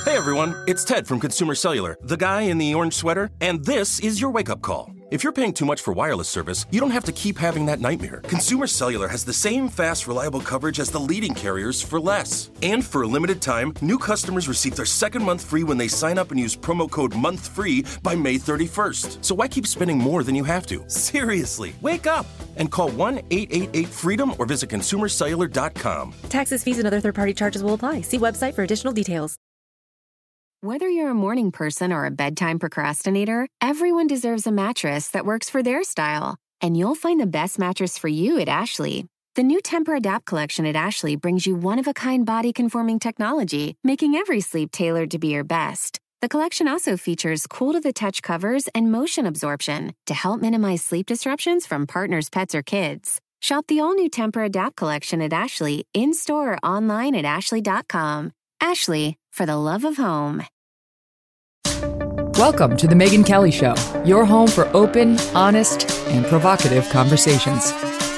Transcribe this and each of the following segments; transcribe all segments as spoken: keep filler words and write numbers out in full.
Hey everyone, it's Ted from Consumer Cellular, the guy in the orange sweater, and this is your wake-up call. If you're paying too much for wireless service, you don't have to keep having that nightmare. Consumer Cellular has the same fast, reliable coverage as the leading carriers for less. And for a limited time, new customers receive their second month free when they sign up and use promo code MONTHFREE by May thirty-first. So why keep spending more than you have to? Seriously, wake up and call one eight eight eight FREEDOM or visit consumer cellular dot com. Taxes, fees, and other third-party charges will apply. See website for additional details. Whether you're a morning person or a bedtime procrastinator, everyone deserves a mattress that works for their style. And you'll find the best mattress for you at Ashley. The new Temper-Adapt collection at Ashley brings you one-of-a-kind body-conforming technology, making every sleep tailored to be your best. The collection also features cool-to-the-touch covers and motion absorption to help minimize sleep disruptions from partners, pets, or kids. Shop the all-new Temper-Adapt collection at Ashley, in-store or online at ashley dot com. Ashley, for the love of home. Welcome to The Megyn Kelly Show, your home for open, honest, and provocative conversations.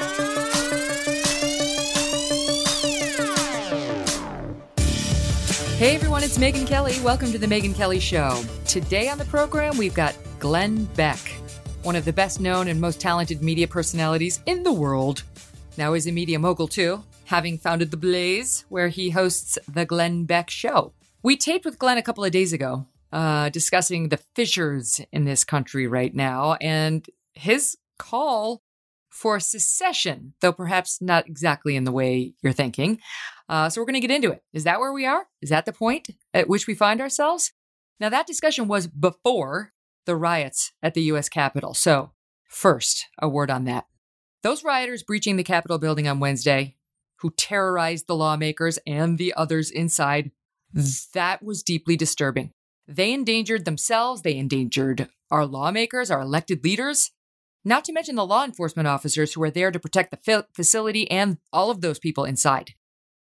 Hey everyone, it's Megyn Kelly. Welcome to The Megyn Kelly Show. Today on the program, we've got Glenn Beck, one of the best known and most talented media personalities in the world. Now he's a media mogul too, having founded The Blaze, where he hosts The Glenn Beck Show. We taped with Glenn a couple of days ago, uh, discussing the fissures in this country right now and his call for secession, though perhaps not exactly in the way you're thinking. Uh, so we're going to get into it. Is that where we are? Is that the point at which we find ourselves? Now, that discussion was before the riots at the U S Capitol. So first, a word on that. Those rioters breaching the Capitol building on Wednesday, who terrorized the lawmakers and the others inside, that was deeply disturbing. They endangered themselves. They endangered our lawmakers, our elected leaders, not to mention the law enforcement officers who are there to protect the facility and all of those people inside.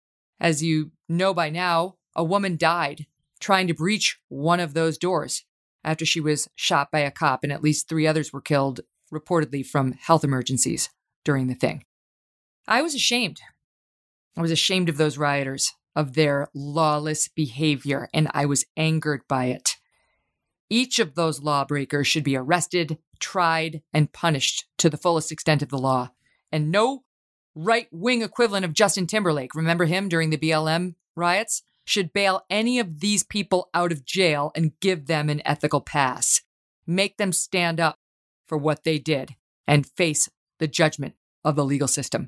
As you know by now, a woman died trying to breach one of those doors after she was shot by a cop, and at least three others were killed, reportedly from health emergencies during the thing. I was ashamed. I was ashamed of those rioters, of their lawless behavior, and I was angered by it. Each of those lawbreakers should be arrested, tried, and punished to the fullest extent of the law. And no right-wing equivalent of Justin Timberlake, remember him during the B L M riots, should bail any of these people out of jail and give them an ethical pass. Make them stand up for what they did and face the judgment of the legal system.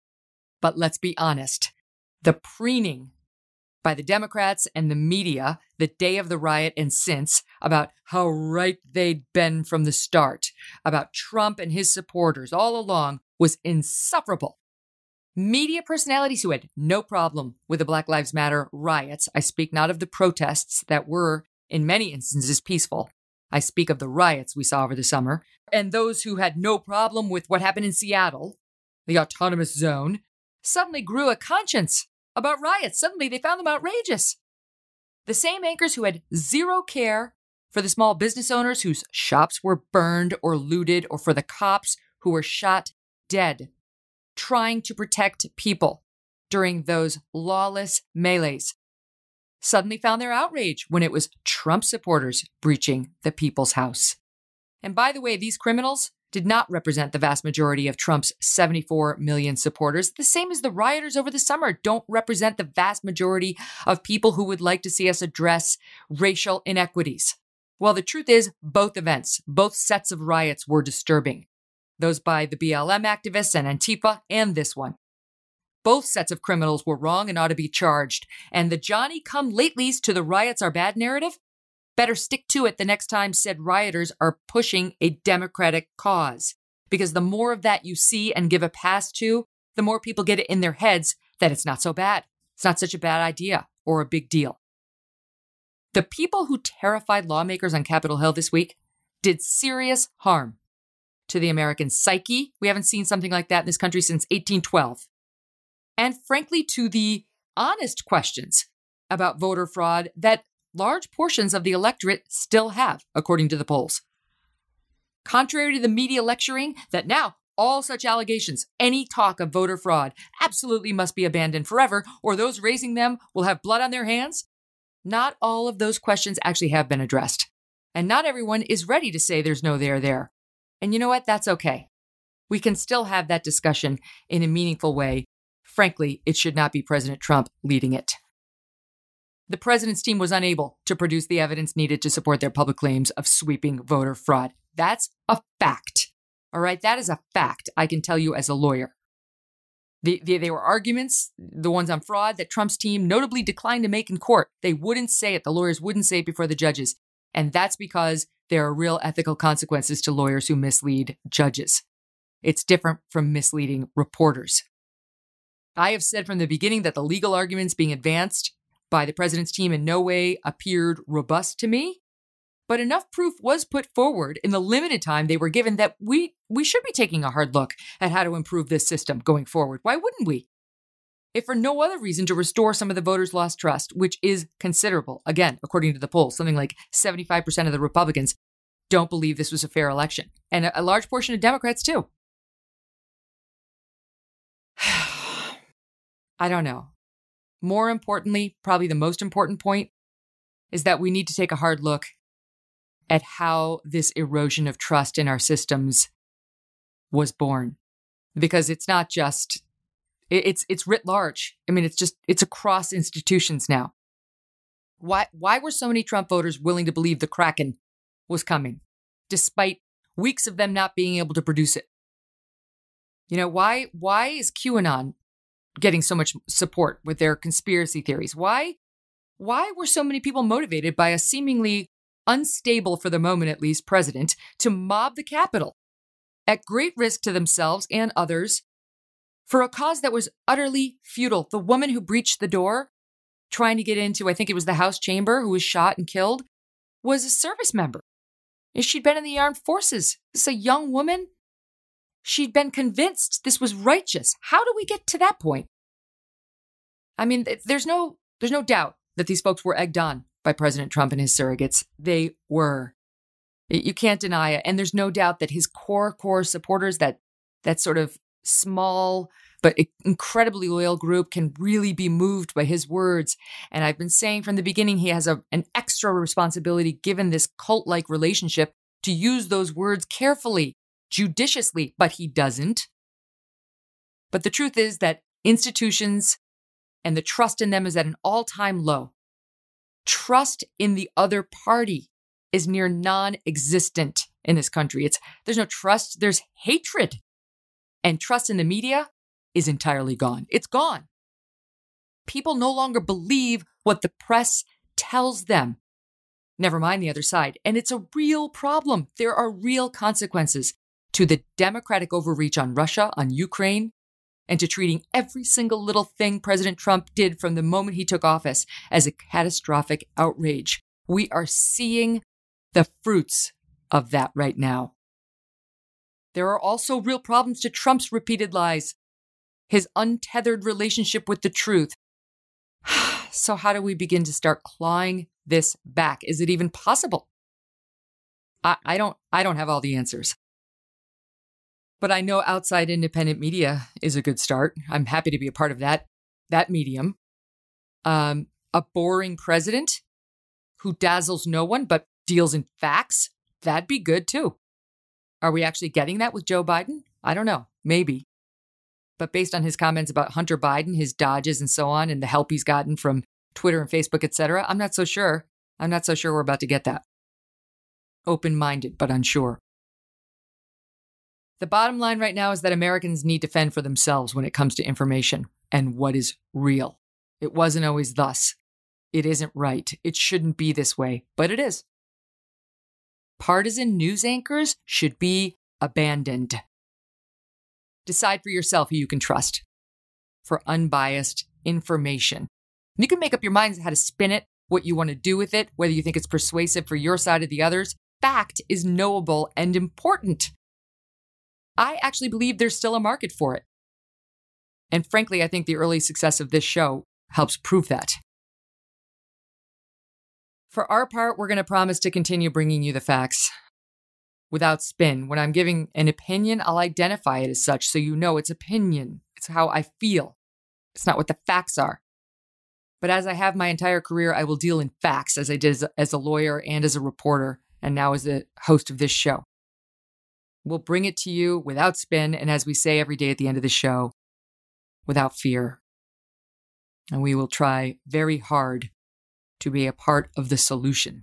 But let's be honest, the preening by the Democrats and the media the day of the riot and since about how right they'd been from the start, about Trump and his supporters all along, was insufferable. Media personalities who had no problem with the Black Lives Matter riots, I speak not of the protests that were, in many instances, peaceful. I speak of the riots we saw over the summer, and those who had no problem with what happened in Seattle, the autonomous zone, suddenly grew a conscience about riots. Suddenly they found them outrageous. The same anchors who had zero care for the small business owners whose shops were burned or looted, or for the cops who were shot dead, trying to protect people during those lawless melees, suddenly found their outrage when it was Trump supporters breaching the People's House. And by the way, these criminals did not represent the vast majority of Trump's seventy-four million supporters. The same as the rioters over the summer don't represent the vast majority of people who would like to see us address racial inequities. Well, the truth is, both events, both sets of riots were disturbing. Those by the B L M activists and Antifa, and this one. Both sets of criminals were wrong and ought to be charged. And the Johnny-come-latelys to the riots are bad narrative? Better stick to it the next time said rioters are pushing a Democratic cause. Because the more of that you see and give a pass to, the more people get it in their heads that it's not so bad. It's not such a bad idea or a big deal. The people who terrified lawmakers on Capitol Hill this week did serious harm to the American psyche. We haven't seen something like that in this country since eighteen twelve. And frankly, to the honest questions about voter fraud that large portions of the electorate still have, according to the polls. Contrary to the media lecturing that now all such allegations, any talk of voter fraud, absolutely must be abandoned forever, or those raising them will have blood on their hands, Not all of those questions actually have been addressed. And not everyone is ready to say there's no there there. And you know what? That's okay. We can still have that discussion in a meaningful way. Frankly, it should not be President Trump leading it. The president's team was unable to produce the evidence needed to support their public claims of sweeping voter fraud. That's a fact. All right, that is a fact, I can tell you as a lawyer. The, the, they were arguments, the ones on fraud, that Trump's team notably declined to make in court. They wouldn't say it. The lawyers wouldn't say it before the judges. And that's because there are real ethical consequences to lawyers who mislead judges. It's different from misleading reporters. I have said from the beginning that the legal arguments being advanced by the president's team in no way appeared robust to me, but enough proof was put forward in the limited time they were given that we, we should be taking a hard look at how to improve this system going forward. Why wouldn't we? If for no other reason to restore some of the voters' lost trust, which is considerable. Again, according to the polls, something like seventy-five percent of the Republicans don't believe this was a fair election, and a, a large portion of Democrats too. I don't know. More importantly, probably the most important point, is that we need to take a hard look at how this erosion of trust in our systems was born. Because it's not just, it's it's writ large. I mean, it's just, it's across institutions now. Why, why were so many Trump voters willing to believe the Kraken was coming, despite weeks of them not being able to produce it? You know, why, why is QAnon getting so much support with their conspiracy theories? Why, why were so many people motivated by a seemingly unstable, for the moment at least, president to mob the Capitol at great risk to themselves and others for a cause that was utterly futile? The woman who breached the door, trying to get into, I think it was the House chamber, who was shot and killed, was a service member. She'd been in the armed forces. This is a young woman. She'd been convinced this was righteous. How do we get to that point? I mean, there's no, there's no doubt that these folks were egged on by President Trump and his surrogates. They were. You can't deny it. And there's no doubt that his core, core supporters, that that sort of small but incredibly loyal group, can really be moved by his words. And I've been saying from the beginning, he has a, an extra responsibility, given this cult-like relationship, to use those words carefully, judiciously, but he doesn't. But the truth is that institutions and the trust in them is at an all-time low. Trust in the other party is near non-existent in this country. It's there's no trust, there's hatred. And trust in the media is entirely gone. It's gone. People no longer believe what the press tells them. Never mind the other side. And it's a real problem. There are real consequences to the democratic overreach on Russia, on Ukraine, and to treating every single little thing President Trump did from the moment he took office as a catastrophic outrage. We are seeing the fruits of that right now. There are also real problems to Trump's repeated lies, his untethered relationship with the truth. So how do we begin to start clawing this back? Is it even possible? I, I don't, I don't have all the answers. But I know outside independent media is a good start. I'm happy to be a part of that, that medium. Um, a boring president who dazzles no one but deals in facts, that'd be good too. Are we actually getting that with Joe Biden? I don't know. Maybe. But based on his comments about Hunter Biden, his dodges and so on, and the help he's gotten from Twitter and Facebook, et cetera, I'm not so sure. I'm not so sure we're about to get that. Open-minded, but unsure. The bottom line right now is that Americans need to fend for themselves when it comes to information and what is real. It wasn't always thus. It isn't right. It shouldn't be this way, but it is. Partisan news anchors should be abandoned. Decide for yourself who you can trust for unbiased information. You can make up your minds how to spin it, what you want to do with it, whether you think it's persuasive for your side or the others. Fact is knowable and important. I actually believe there's still a market for it. And frankly, I think the early success of this show helps prove that. For our part, we're going to promise to continue bringing you the facts without spin. When I'm giving an opinion, I'll identify it as such so you know it's opinion. It's how I feel. It's not what the facts are. But as I have my entire career, I will deal in facts, as I did as a, as a lawyer and as a reporter, and now as the host of this show. We'll bring it to you without spin, and as we say every day at the end of the show, without fear. And we will try very hard to be a part of the solution.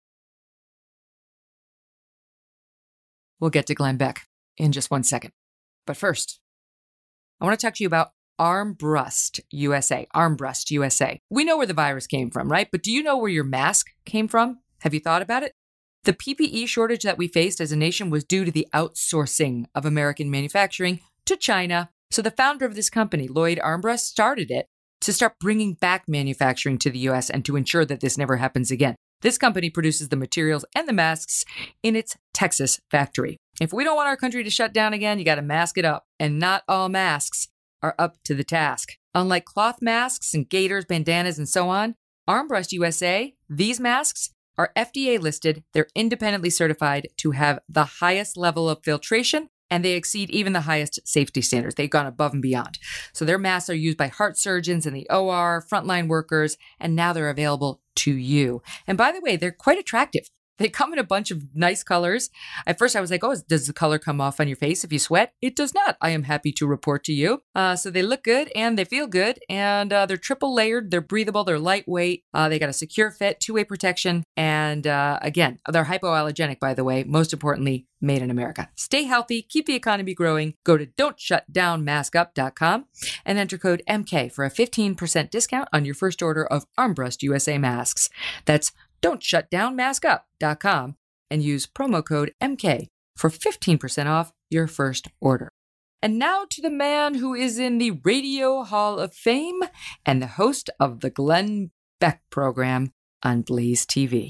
We'll get to Glenn Beck in just one second. But first, I want to talk to you about Armbrust U S A. Armbrust U S A. We know where the virus came from, right? But do you know where your mask came from? Have you thought about it? The P P E shortage that we faced as a nation was due to the outsourcing of American manufacturing to China. So the founder of this company, Lloyd Armbrust, started it to start bringing back manufacturing to the U S and to ensure that this never happens again. This company produces the materials and the masks in its Texas factory. If we don't want our country to shut down again, you got to mask it up. And not all masks are up to the task. Unlike cloth masks and gaiters, bandanas, and so on, Armbrust U S A, these masks are F D A listed. They're independently certified to have the highest level of filtration, and they exceed even the highest safety standards. They've gone above and beyond. So their masks are used by heart surgeons in the O R, frontline workers, and now they're available to you. And by the way, they're quite attractive. They come in a bunch of nice colors. At first, I was like, oh, does the color come off on your face if you sweat? It does not. I am happy to report to you. Uh, so they look good and they feel good. And uh, they're triple layered. They're breathable. They're lightweight. Uh, they got a secure fit, two-way protection. And uh, again, they're hypoallergenic, by the way. Most importantly, made in America. Stay healthy. Keep the economy growing. Go to don't shut down mask up dot com and enter code M K for a fifteen percent discount on your first order of Armbrust U S A masks. That's don't shut down mask up dot com and use promo code M K for fifteen percent off your first order. And now to the man who is in the Radio Hall of Fame and the host of the Glenn Beck program on Blaze T V.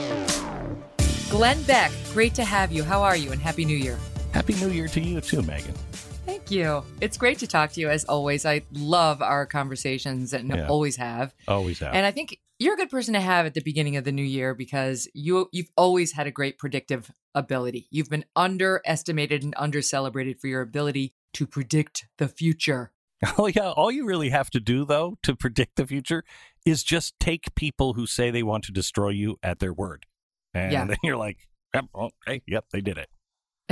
Glenn Beck, great to have you. How are you? And Happy New Year. Happy New Year to you too, Megan. Thank you. It's great to talk to you as always. I love our conversations and yeah. always have. Always have. And I think you're a good person to have at the beginning of the new year because you, you've always had a great predictive ability. You've been underestimated and under-celebrated for your ability to predict the future. Oh, yeah. All you really have to do, though, to predict the future is just take people who say they want to destroy you at their word. And yeah. then you're like, yep, okay, yep, they did it.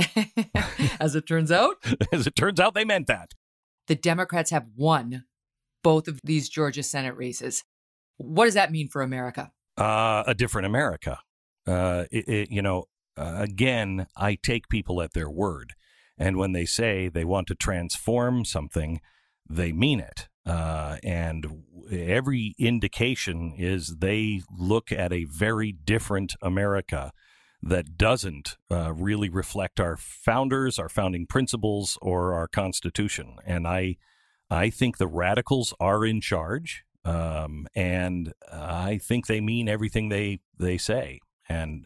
As it turns out. As it turns out, they meant that. The Democrats have won both of these Georgia Senate races. What does that mean for America? Uh, a different America. Uh, it, it, you know, uh, again, I take people at their word. And when they say they want to transform something, they mean it. Uh, and every indication is they look at a very different America that doesn't uh, really reflect our founders, our founding principles, or our Constitution. And I, I think the radicals are in charge, um, and I think they mean everything they they say. And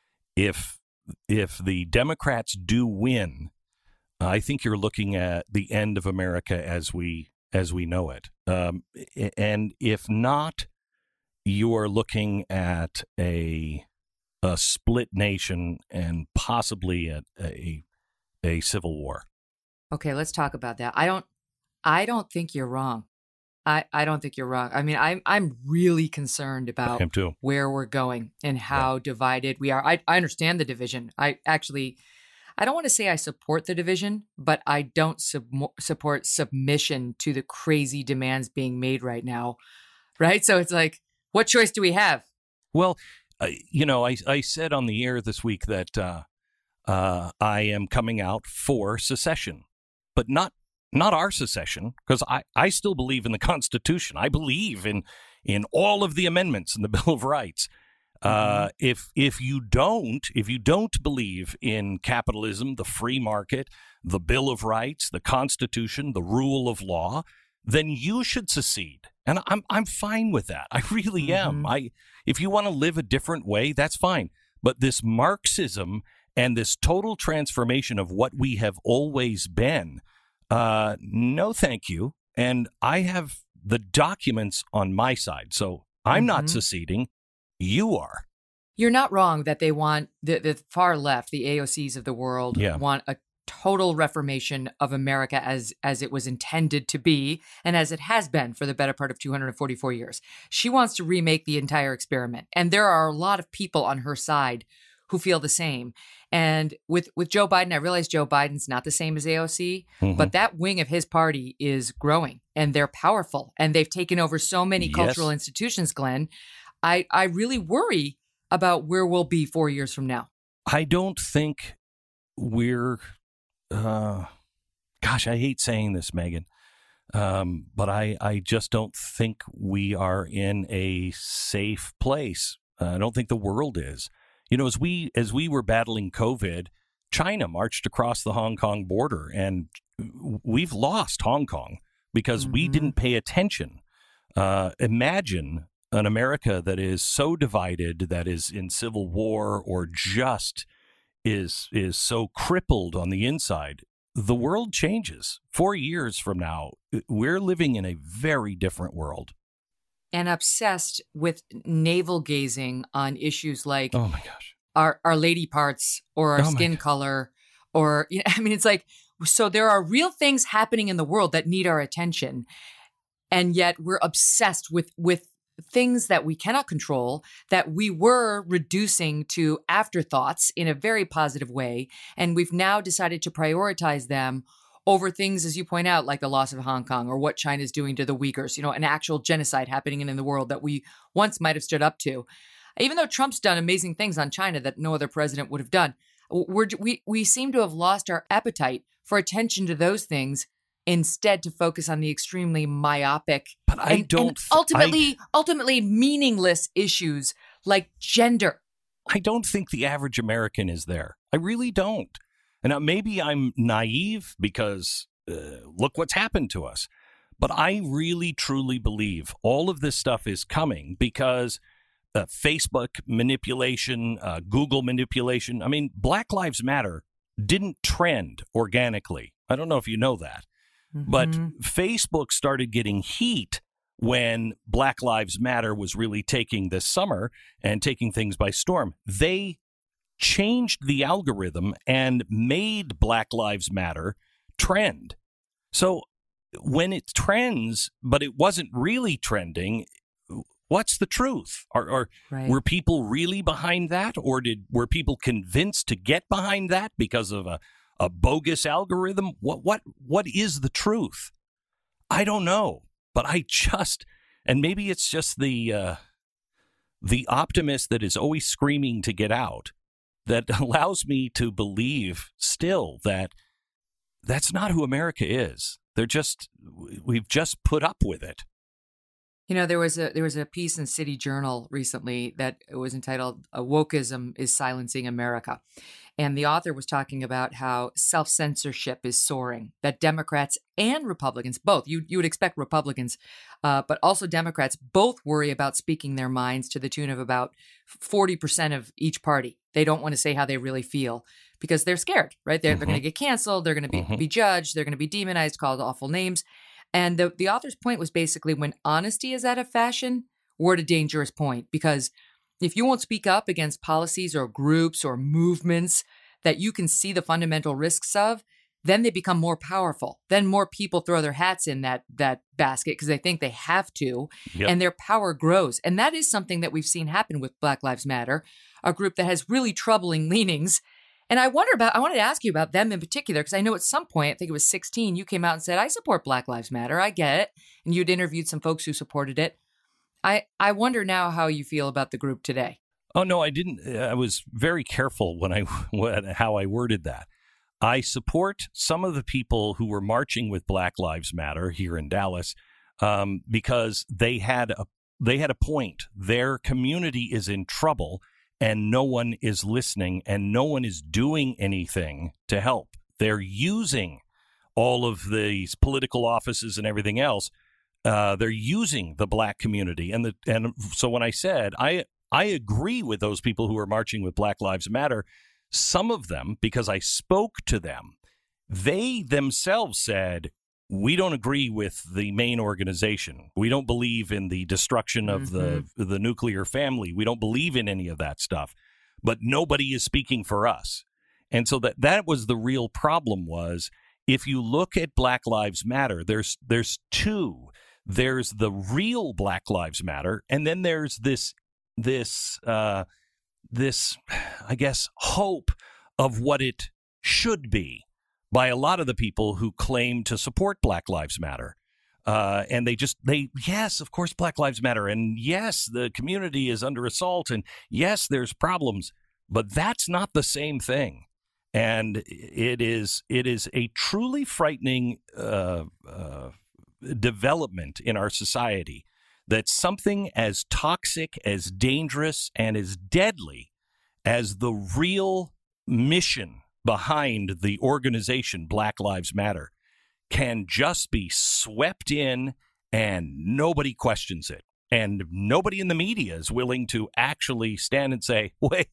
if if the Democrats do win, I think you're looking at the end of America as we as we know it. Um, and if not, you are looking at a a split nation and possibly a, a a civil war. Okay, let's talk about that. I don't I don't think you're wrong. I, I don't think you're wrong. I mean, I'm I'm really concerned about where we're going and how yeah. divided we are. I, I understand the division. I actually, I don't want to say I support the division, but I don't sub- support submission to the crazy demands being made right now. Right? So it's like, what choice do we have? Well, uh, you know, I, I said on the air this week that uh, uh, I am coming out for secession, but not Not our secession, because I, I still believe in the Constitution. I believe in in all of the amendments in the Bill of Rights. Uh, if if you don't, if you don't believe in capitalism, the free market, the Bill of Rights, the Constitution, the rule of law, then you should secede. And I'm I'm fine with that. I really mm-hmm. am. I if you want to live a different way, that's fine. But this Marxism and this total transformation of what we have always been. Uh, no, thank you. And I have the documents on my side. So I'm mm-hmm. not seceding. You are. You're not wrong that they want the, the far left, the A O Cs of the world, yeah. want a total reformation of America as as it was intended to be and as it has been for the better part of two hundred forty-four years. She wants to remake the entire experiment. And there are a lot of people on her side who feel the same. And with, with Joe Biden, I realize Joe Biden's not the same as A O C, mm-hmm. but that wing of his party is growing and they're powerful and they've taken over so many yes. cultural institutions, Glenn. I, I really worry about where we'll be four years from now. I don't think we're, uh, gosh, I hate saying this, Megan, um, but I, I just don't think we are in a safe place. Uh, I don't think the world is. You know, as we as we were battling COVID, China marched across the Hong Kong border, and we've lost Hong Kong because mm-hmm. we didn't pay attention. Uh, imagine an America that is so divided, that is in civil war, or just is is so crippled on the inside. The world changes. Four years from now, we're living in a very different world. And obsessed with navel gazing on issues like oh my gosh, our our lady parts or our oh skin color, or you know, I mean, it's like, so there are real things happening in the world that need our attention, and yet we're obsessed with with things that we cannot control, that we were reducing to afterthoughts in a very positive way, and we've now decided to prioritize them over things, as you point out, like the loss of Hong Kong or what China's doing to the Uyghurs, you know, an actual genocide happening in the world that we once might have stood up to. Even though Trump's done amazing things on China that no other president would have done, we're, we we seem to have lost our appetite for attention to those things, instead to focus on the extremely myopic but I and, don't, and ultimately, I, ultimately meaningless issues like gender. I don't think the average American is there. I really don't. And now maybe I'm naive because uh, look what's happened to us. But I really, truly believe all of this stuff is coming because uh, Facebook manipulation, uh, Google manipulation. I mean, Black Lives Matter didn't trend organically. I don't know if you know that. Mm-hmm. But Facebook started getting heat when Black Lives Matter was really taking this summer and taking things by storm. They changed the algorithm and made Black Lives Matter trend. So when it trends, but it wasn't really trending, what's the truth? Are, are right. Were people really behind that, or did were people convinced to get behind that because of a, a bogus algorithm? What what what is the truth? I don't know, but I just, and maybe it's just the uh, the optimist that is always screaming to get out, that allows me to believe still that that's not who America is. They're just, we've just put up with it. You know, there was a there was a piece in City Journal recently that was entitled "Wokeism is Silencing America." And the author was talking about how self-censorship is soaring, that Democrats and Republicans, both, you, you would expect Republicans, uh, but also Democrats, both worry about speaking their minds to the tune of about forty percent of each party. They don't want to say how they really feel because they're scared, right? They're, mm-hmm. they're going to get canceled. They're going to be, mm-hmm. be judged. They're going to be demonized, called awful names. And the, the author's point was basically when honesty is out of fashion, we're at a dangerous point, because if you won't speak up against policies or groups or movements that you can see the fundamental risks of, then they become more powerful. Then more people throw their hats in that that basket because they think they have to, yep. and their power grows. And that is something that we've seen happen with Black Lives Matter, a group that has really troubling leanings. And I wonder about, I wanted to ask you about them in particular, because I know at some point, I think it was sixteen, you came out and said, I support Black Lives Matter. I get it. And you'd interviewed some folks who supported it. I, I wonder now how you feel about the group today. Oh, no, I didn't. I was very careful when I, how I worded that. I support some of the people who were marching with Black Lives Matter here in Dallas um, because they had a, they had a point. Their community is in trouble, and no one is listening, and no one is doing anything to help. They're using all of these political offices and everything else. Uh, they're using the Black community. And the and so when I said, I I agree with those people who are marching with Black Lives Matter, some of them, because I spoke to them, they themselves said, we don't agree with the main organization. We don't believe in the destruction of mm-hmm. the the nuclear family. We don't believe in any of that stuff. But nobody is speaking for us. And so that that was the real problem was if you look at Black Lives Matter, there's there's two. There's the real Black Lives Matter, and then there's this this uh, this, I guess, hope of what it should be by a lot of the people who claim to support Black Lives Matter. Uh, and they just, they, yes, of course, Black Lives Matter. And yes, the community is under assault. And yes, there's problems. But that's not the same thing. And it is, it is a truly frightening uh, uh, development in our society that something as toxic, as dangerous, and as deadly as the real mission behind the organization Black Lives Matter can just be swept in and nobody questions it. And nobody in the media is willing to actually stand and say, wait,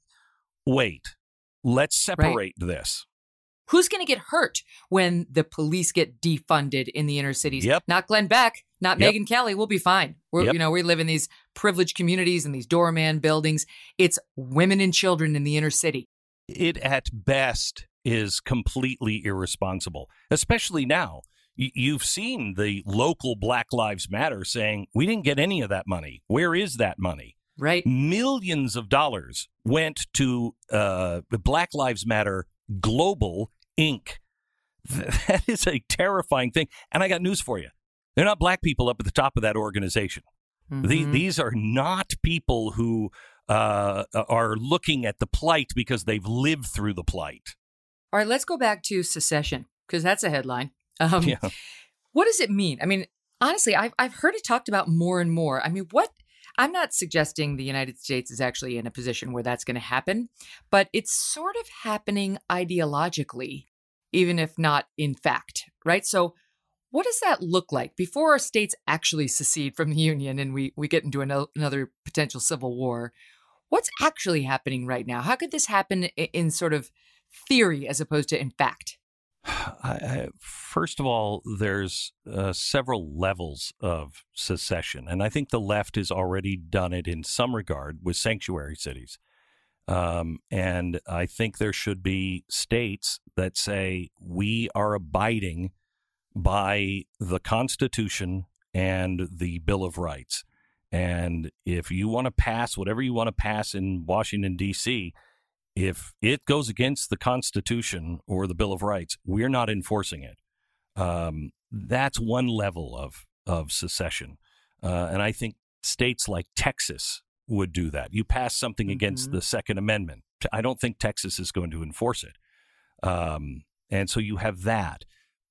wait, let's separate right. this. Who's going to get hurt when the police get defunded in the inner cities? Yep. Not Glenn Beck, not yep. Megyn Kelly. We'll be fine. We're, yep. You know, we live in these privileged communities and these doorman buildings. It's women and children in the inner city. It at best is completely irresponsible, especially now. Y- you've seen the local Black Lives Matter saying, we didn't get any of that money. Where is that money? Right. Millions of dollars went to uh, the Black Lives Matter Global Incorporated. That is a terrifying thing. And I got news for you. They're not black people up at the top of that organization. Mm-hmm. The, these are not people who uh, are looking at the plight because they've lived through the plight. All right, let's go back to secession, because that's a headline. Um, yeah. What does it mean? I mean, honestly, I've, I've heard it talked about more and more. I mean, what? I'm not suggesting the United States is actually in a position where that's going to happen, but it's sort of happening ideologically, even if not in fact, right? So what does that look like before our states actually secede from the Union and we, we get into an, another potential civil war? What's actually happening right now? How could this happen in, in sort of theory as opposed to in fact? I, I, first of all, there's uh, several levels of secession, and I think the left has already done it in some regard with sanctuary cities. Um, and I think there should be states that say we are abiding by the Constitution and the Bill of Rights. And if you want to pass whatever you want to pass in Washington, D C, if it goes against the Constitution or the Bill of Rights, we're not enforcing it. Um, that's one level of, of secession. Uh, and I think states like Texas would do that. You pass something against mm-hmm. the Second Amendment. I don't think Texas is going to enforce it. Um, and so you have that.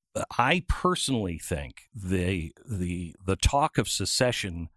I personally think the the the talk of secession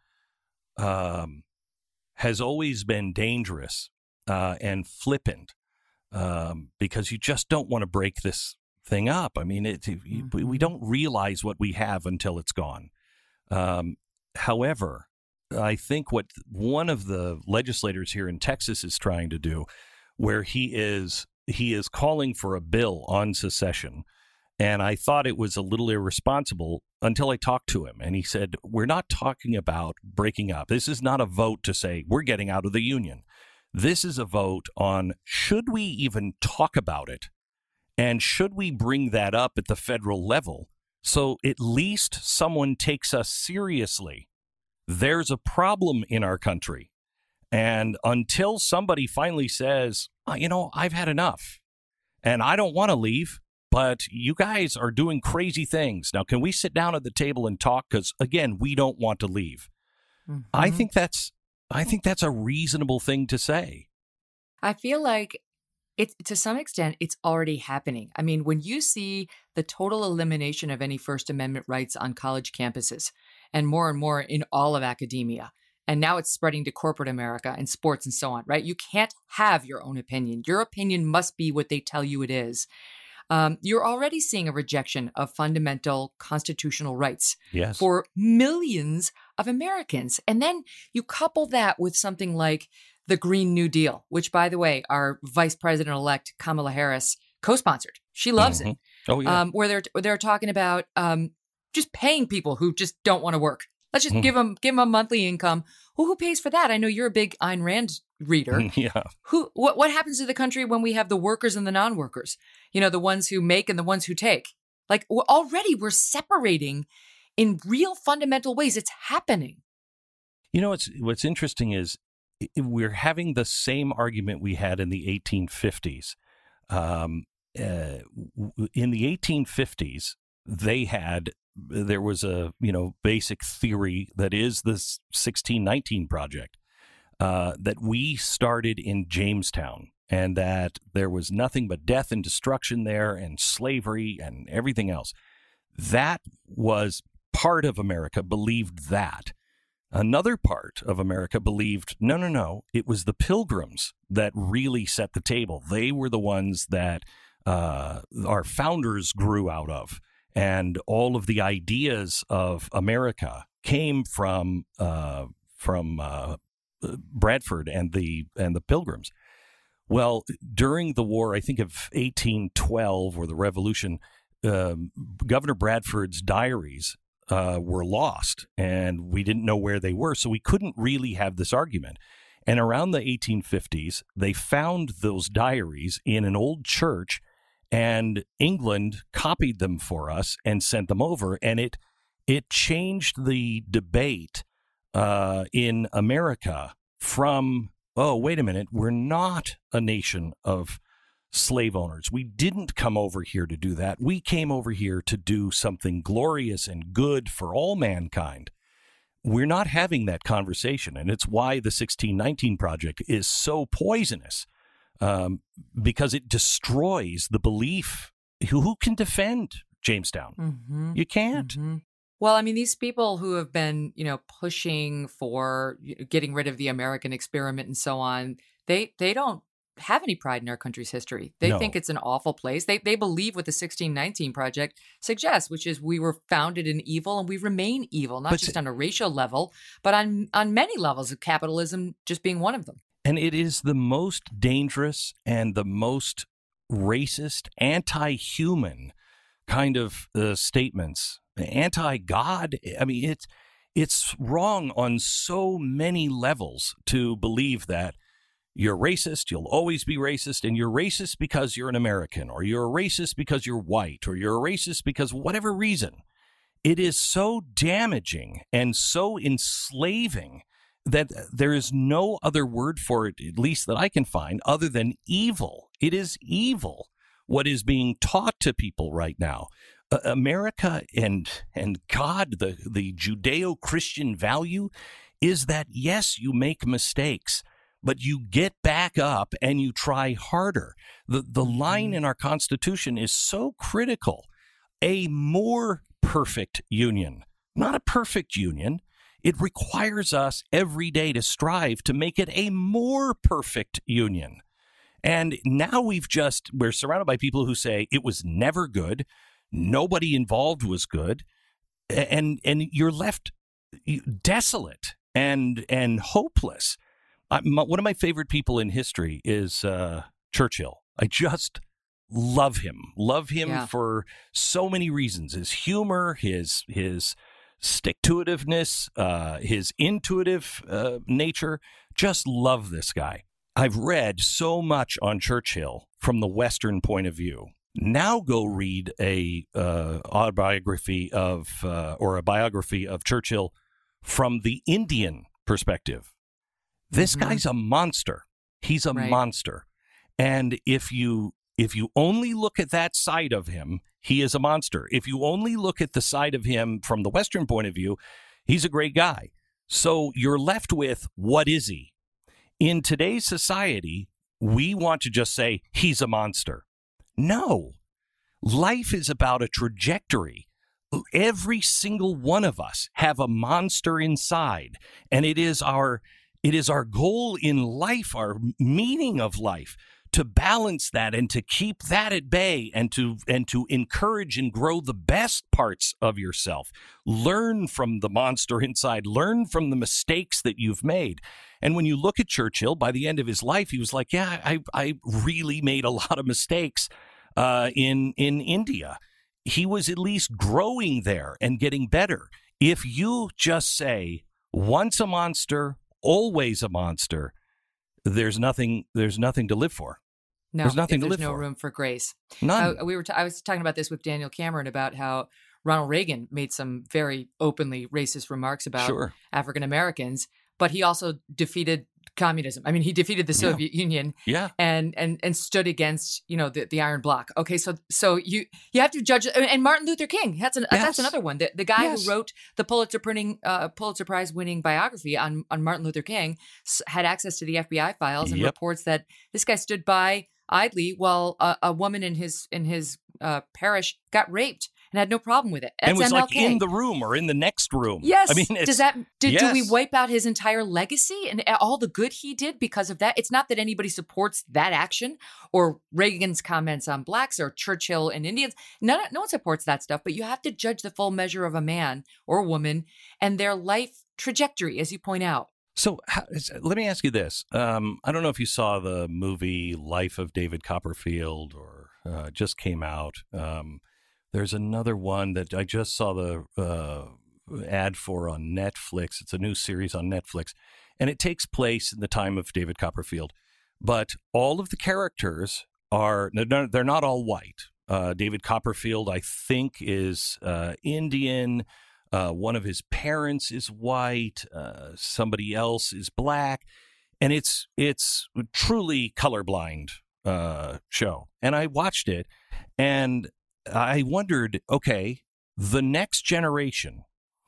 um, has always been dangerous uh, and flippant um, because you just don't want to break this thing up. I mean, it, mm-hmm. we don't realize what we have until it's gone. Um, however, I think what one of the legislators here in Texas is trying to do, where he is he is calling for a bill on secession. And I thought it was a little irresponsible until I talked to him. And he said, we're not talking about breaking up. This is not a vote to say we're getting out of the union. This is a vote on should we even talk about it? And should we bring that up at the federal level so at least someone takes us seriously? There's a problem in our country. And until somebody finally says, oh, you know, I've had enough and I don't want to leave. But you guys are doing crazy things. Now, can we sit down at the table and talk? Because, again, we don't want to leave. Mm-hmm. I think that's I think that's a reasonable thing to say. I feel like it, to some extent, it's already happening. I mean, when you see the total elimination of any First Amendment rights on college campuses and more and more in all of academia, and now it's spreading to corporate America and sports and so on, right? You can't have your own opinion. Your opinion must be what they tell you it is. Um, you're already seeing a rejection of fundamental constitutional rights yes. for millions of Americans. And then you couple that with something like the Green New Deal, which, by the way, our Vice President-elect Kamala Harris co-sponsored. She loves mm-hmm. it. Oh, yeah. Um, where they're, they're talking about um, just paying people who just don't want to work Let's just give them give them a monthly income. Well, who pays for that? I know you're a big Ayn Rand reader. Yeah. Who? What? What happens to the country when we have the workers and the non-workers? You know, the ones who make and the ones who take. Like we're, already, we're separating in real fundamental ways. It's happening. You know, what's what's interesting is we're having the same argument we had in the eighteen fifties. Um, uh, in the eighteen fifties, they had. There was a, you know, basic theory that is this sixteen nineteen project uh, that we started in Jamestown, and that there was nothing but death and destruction there and slavery and everything else. That was part of America believed that. Another part of America believed, no, no, no, it was the Pilgrims that really set the table. They were the ones that uh, our founders grew out of. And all of the ideas of America came from uh, from uh, Bradford and the and the Pilgrims. Well, during the war, I think of eighteen twelve or the Revolution, um, Governor Bradford's diaries uh, were lost, and we didn't know where they were, so we couldn't really have this argument. And around the eighteen fifties, they found those diaries in an old church. And England copied them for us and sent them over, and it it changed the debate uh, in America from, oh, wait a minute, we're not a nation of slave owners. We didn't come over here to do that. We came over here to do something glorious and good for all mankind. We're not having that conversation, and it's why the sixteen nineteen Project is so poisonous. Um, because it destroys the belief. Who, who can defend Jamestown? Mm-hmm. You can't. Mm-hmm. Well, I mean, these people who have been, you know, pushing for getting rid of the American experiment and so on, they they don't have any pride in our country's history. They No. think it's an awful place. They they believe what the sixteen nineteen Project suggests, which is we were founded in evil and we remain evil, not But just on a racial level, but on on many levels of capitalism just being one of them. And it is the most dangerous and the most racist, anti-human kind of uh, statements, anti-God. I mean, it's it's wrong on so many levels to believe that you're racist, you'll always be racist, and you're racist because you're an American, or you're a racist because you're white, or you're a racist because whatever reason. It is so damaging and so enslaving that there is no other word for it, at least that I can find, other than evil. It is evil what is being taught to people right now. Uh, America and and God, the, the Judeo-Christian value is that, yes, you make mistakes, but you get back up and you try harder. The, the line in our Constitution is so critical. A more perfect union, not a perfect union. It requires us every day to strive to make it a more perfect union. And now we've just, we're surrounded by people who say it was never good. Nobody involved was good. And and you're left desolate and and hopeless. I, my, one of my favorite people in history is uh, Churchill. I just love him. Love him Yeah. for so many reasons. His humor, his his stick-to-itiveness, uh, his intuitive uh, nature. Just love this guy. I've read so much on Churchill from the Western point of view. Now go read a uh, autobiography of, uh, or a biography of Churchill from the Indian perspective. This Mm-hmm. guy's a monster. He's a Right. monster. And if you if you only look at that side of him, he is a monster. If you only look at the side of him from the Western point of view, he's a great guy. So you're left with, what is he? In today's society, we want to just say he's a monster. No. Life is about a trajectory. Every single one of us have a monster inside, and it is our it is our goal in life, our meaning of life, to balance that and to keep that at bay and to and to encourage and grow the best parts of yourself. Learn from the monster inside. Learn from the mistakes that you've made. And when you look at Churchill, by the end of his life, he was like, yeah, I, I really made a lot of mistakes uh, in, in India. He was at least growing there and getting better. If you just say once a monster, always a monster, there's nothing. There's nothing to live for. No, there's nothing to there's live no for. room for grace. None. Uh, we were. T- I was talking about this with Daniel Cameron about how Ronald Reagan made some very openly racist remarks about Sure. African Americans, but he also defeated communism. I mean, he defeated the Soviet yeah. Union, yeah, and and and stood against you know the, the Iron Bloc. Okay, so so you you have to judge. And Martin Luther King. That's an, yes. that's another one. The the guy yes. who wrote the Pulitzer printing uh, Pulitzer Prize winning biography on on Martin Luther King had access to the F B I files and yep. reports that this guy stood by idly while a, a woman in his in his uh, parish got raped and had no problem with it. That's and was M L K. like in the room or in the next room. Yes. I mean, does that do, yes. do we wipe out his entire legacy and all the good he did because of that? It's not that anybody supports that action or Reagan's comments on blacks or Churchill and Indians. No, no one supports that stuff. But you have to judge the full measure of a man or woman and their life trajectory, as you point out. So how, let me ask you this. Um, I don't know if you saw the movie Life of David Copperfield or uh, just came out. Um, there's another one that I just saw the uh, ad for on Netflix. It's a new series on Netflix, and it takes place in the time of David Copperfield. But all of the characters are, they're not all white. Uh, David Copperfield, I think, is uh, Indian. Uh, one of his parents is white. Uh, somebody else is black. And it's it's truly colorblind uh, show. And I watched it and I wondered, okay, the next generation,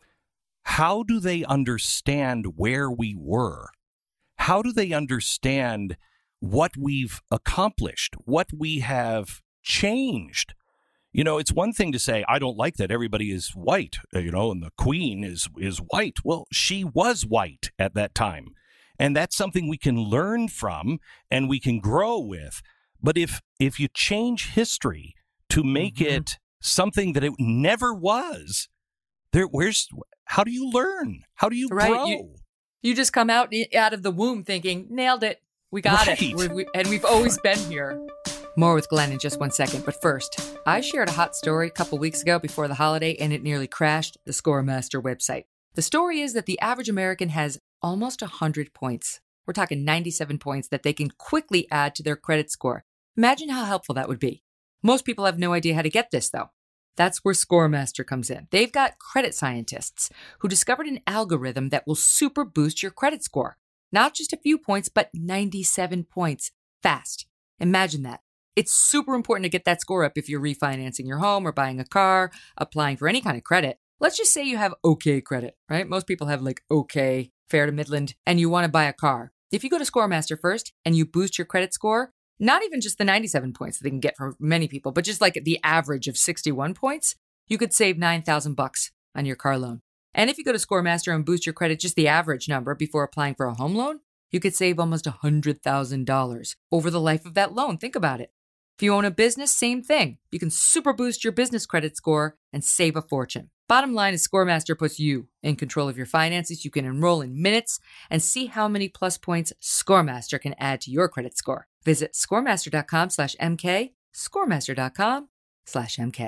how do they understand where we were? How do they understand what we've accomplished, what we have changed? You know, it's one thing to say, I don't like that everybody is white, you know, and the queen is is white. Well, she was white at that time. And that's something we can learn from and we can grow with. But if if you change history to make mm-hmm. it something that it never was, there where's how do you learn? How do you right. grow? You, you just come out out of the womb thinking, nailed it. We got right. it. We, we, and we've always been here. More with Glenn in just one second. But first, I shared a hot story a couple weeks ago before the holiday, and it nearly crashed the Scoremaster website. The story is that the average American has almost one hundred points. We're talking ninety-seven points that they can quickly add to their credit score. Imagine how helpful that would be. Most people have no idea how to get this, though. That's where Scoremaster comes in. They've got credit scientists who discovered an algorithm that will super boost your credit score. Not just a few points, but ninety-seven points fast. Imagine that. It's super important to get that score up if you're refinancing your home or buying a car, applying for any kind of credit. Let's just say you have okay credit, right? Most people have like okay, fair to Midland, and you want to buy a car. If you go to Scoremaster first and you boost your credit score, not even just the ninety-seven points that they can get from many people, but just like the average of sixty-one points, you could save nine thousand bucks on your car loan. And if you go to Scoremaster and boost your credit just the average number before applying for a home loan, you could save almost one hundred thousand dollars over the life of that loan. Think about it. If you own a business, same thing. You can super boost your business credit score and save a fortune. Bottom line is Scoremaster puts you in control of your finances. You can enroll in minutes and see how many plus points Scoremaster can add to your credit score. Visit scoremaster.com slash MK, scoremaster.com slash MK.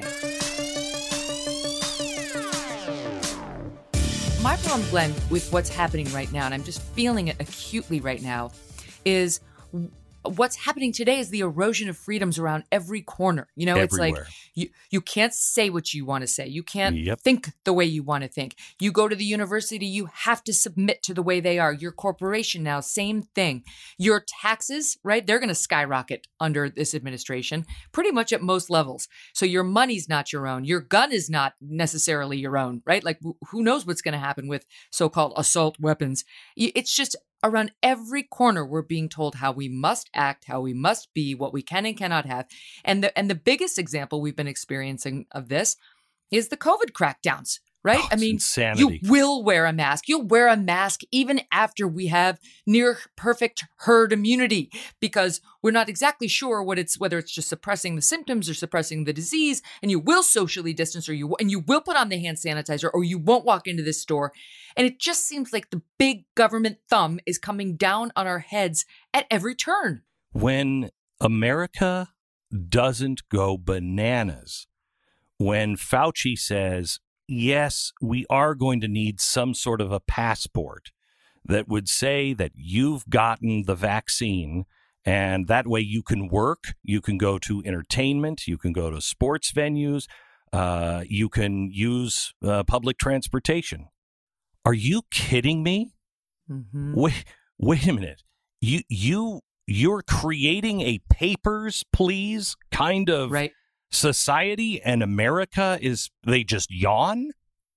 My problem, Glenn, with what's happening right now, and I'm just feeling it acutely right now, is what's happening today is the erosion of freedoms around every corner. You know, Everywhere. It's like you, you can't say what you want to say. You can't Yep. think the way you want to think. You go to the university, you have to submit to the way they are. Your corporation now, same thing. Your taxes, right? They're going to skyrocket under this administration, pretty much at most levels. So your money's not your own. Your gun is not necessarily your own, right? Like who knows what's going to happen with so-called assault weapons. It's just around every corner, we're being told how we must act, how we must be, what we can and cannot have. And the and the biggest example we've been experiencing of this is the COVID crackdowns, right? Oh, I mean, insanity. You will wear a mask. You'll wear a mask even after we have near perfect herd immunity, because we're not exactly sure what it's whether it's just suppressing the symptoms or suppressing the disease. And you will socially distance, or you and you will put on the hand sanitizer, or you won't walk into this store. And it just seems like the big government thumb is coming down on our heads at every turn. When America doesn't go bananas, when Fauci says yes, we are going to need some sort of a passport that would say that you've gotten the vaccine, and that way you can work, you can go to entertainment, you can go to sports venues, uh, you can use uh, public transportation. Are you kidding me? Mm-hmm. Wait, wait a minute. You you you're creating a papers, please kind of right. society, and America is they just yawn.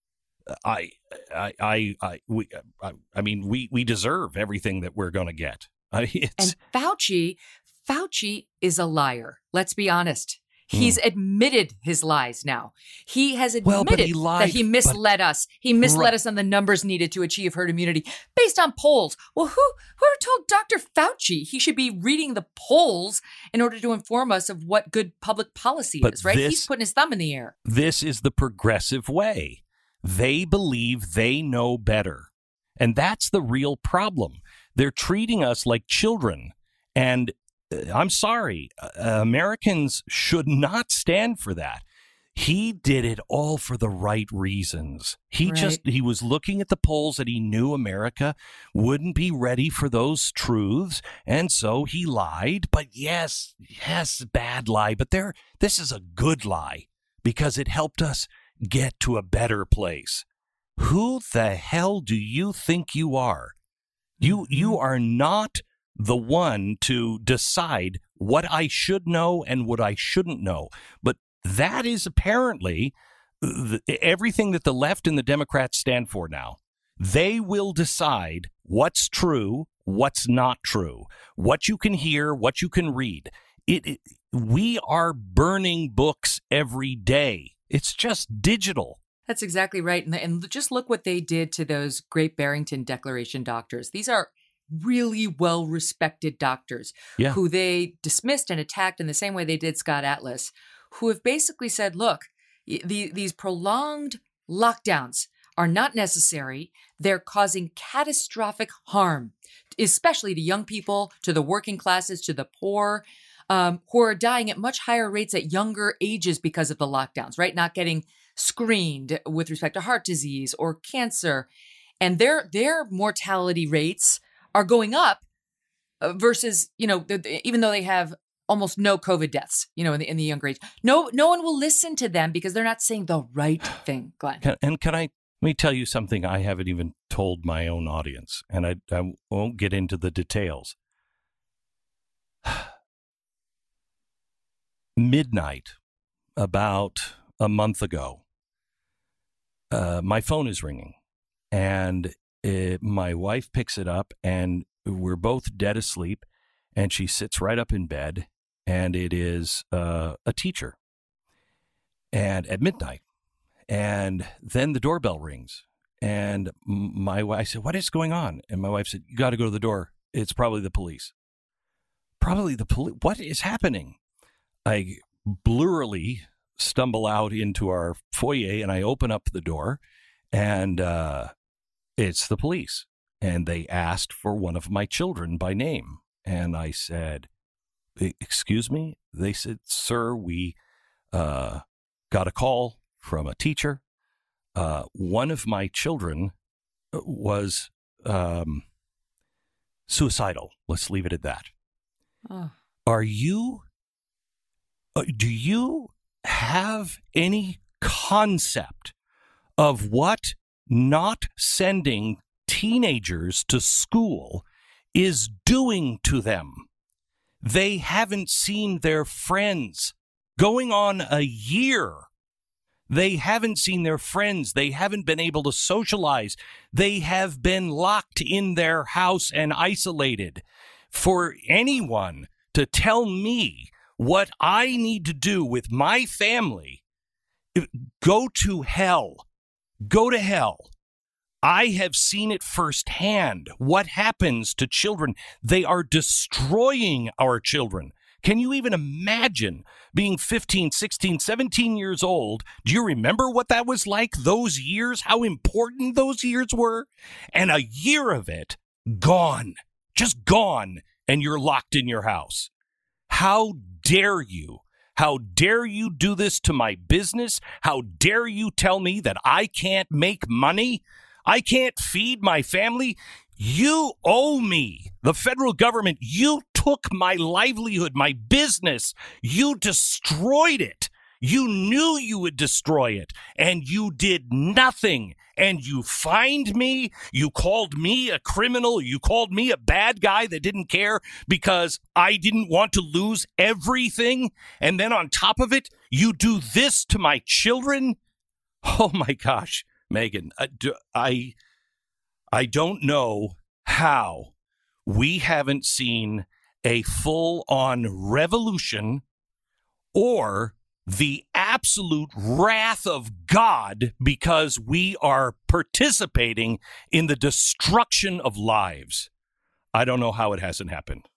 I I I I we I, I mean we we deserve everything that we're going to get. I, it's, and Fauci, Fauci is a liar. Let's be honest. He's mm. admitted his lies now. He has admitted well, but he lied, that he misled but, us. He misled right. us on the numbers needed to achieve herd immunity based on polls. Well, who who told Doctor Fauci he should be reading the polls in order to inform us of what good public policy but is, right? This, He's putting his thumb in the air. This is the progressive way. They believe they know better. And that's the real problem. They're treating us like children. And uh, I'm sorry, uh, Americans should not stand for that. He did it all for the right reasons. He right. just, he was looking at the polls that he knew America wouldn't be ready for those truths. And so he lied. But yes, yes, bad lie. But there, this is a good lie because it helped us get to a better place. Who the hell do you think you are? You you are not the one to decide what I should know and what I shouldn't know. But that is apparently the, everything that the left and the Democrats stand for now. They will decide what's true, what's not true, what you can hear, what you can read. It, it we are burning books every day. It's just digital. That's exactly right. And, and just look what they did to those Great Barrington Declaration doctors. These are really well-respected doctors yeah. who they dismissed and attacked in the same way they did Scott Atlas, who have basically said, look, the, these prolonged lockdowns are not necessary. They're causing catastrophic harm, especially to young people, to the working classes, to the poor, um, who are dying at much higher rates at younger ages because of the lockdowns, right? Not getting screened with respect to heart disease or cancer. And their their mortality rates are going up versus, you know, even though they have almost no COVID deaths, you know, in the, in the younger age. No, no one will listen to them because they're not saying the right thing, Glenn. Can, and can I, let me tell you something I haven't even told my own audience, and I, I won't get into the details. Midnight, about a month ago, uh, my phone is ringing, and it, my wife picks it up, and we're both dead asleep, and she sits right up in bed, and it is uh, a teacher, and at midnight, and then the doorbell rings, and my wife, I said, "What is going on?" And my wife said, "You got to go to the door. It's probably the police." Probably the police. What is happening? I blurrily stumble out into our foyer, and I open up the door, and uh, it's the police. And they asked for one of my children by name. And I said, "Excuse me?" They said, "Sir, we uh, got a call from a teacher. Uh, one of my children was um, suicidal. Let's leave it at that." Oh. Are you, uh, do you have any concept of what not sending teenagers to school is doing to them? They haven't seen their friends going on a year. They haven't seen their friends. They haven't been able to socialize. They have been locked in their house and isolated. For anyone to tell me what I need to do with my family, go to hell. Go to hell. I have seen it firsthand. What happens to children? They are destroying our children. Can you even imagine being fifteen, sixteen, seventeen years old? Do you remember what that was like, those years, how important those years were? And a year of it gone, just gone, and you're locked in your house. How dare you? How dare you do this to my business? How dare you tell me that I can't make money? I can't feed my family? You owe me. The federal government, you took my livelihood, my business. You destroyed it. You knew you would destroy it, and you did nothing. And you fined me. You called me a criminal. You called me a bad guy that didn't care because I didn't want to lose everything. And then on top of it, you do this to my children. Oh, my gosh, Megan, I, I, I don't know how we haven't seen a full-on revolution or the absolute wrath of God because we are participating in the destruction of lives. I don't know how it hasn't happened.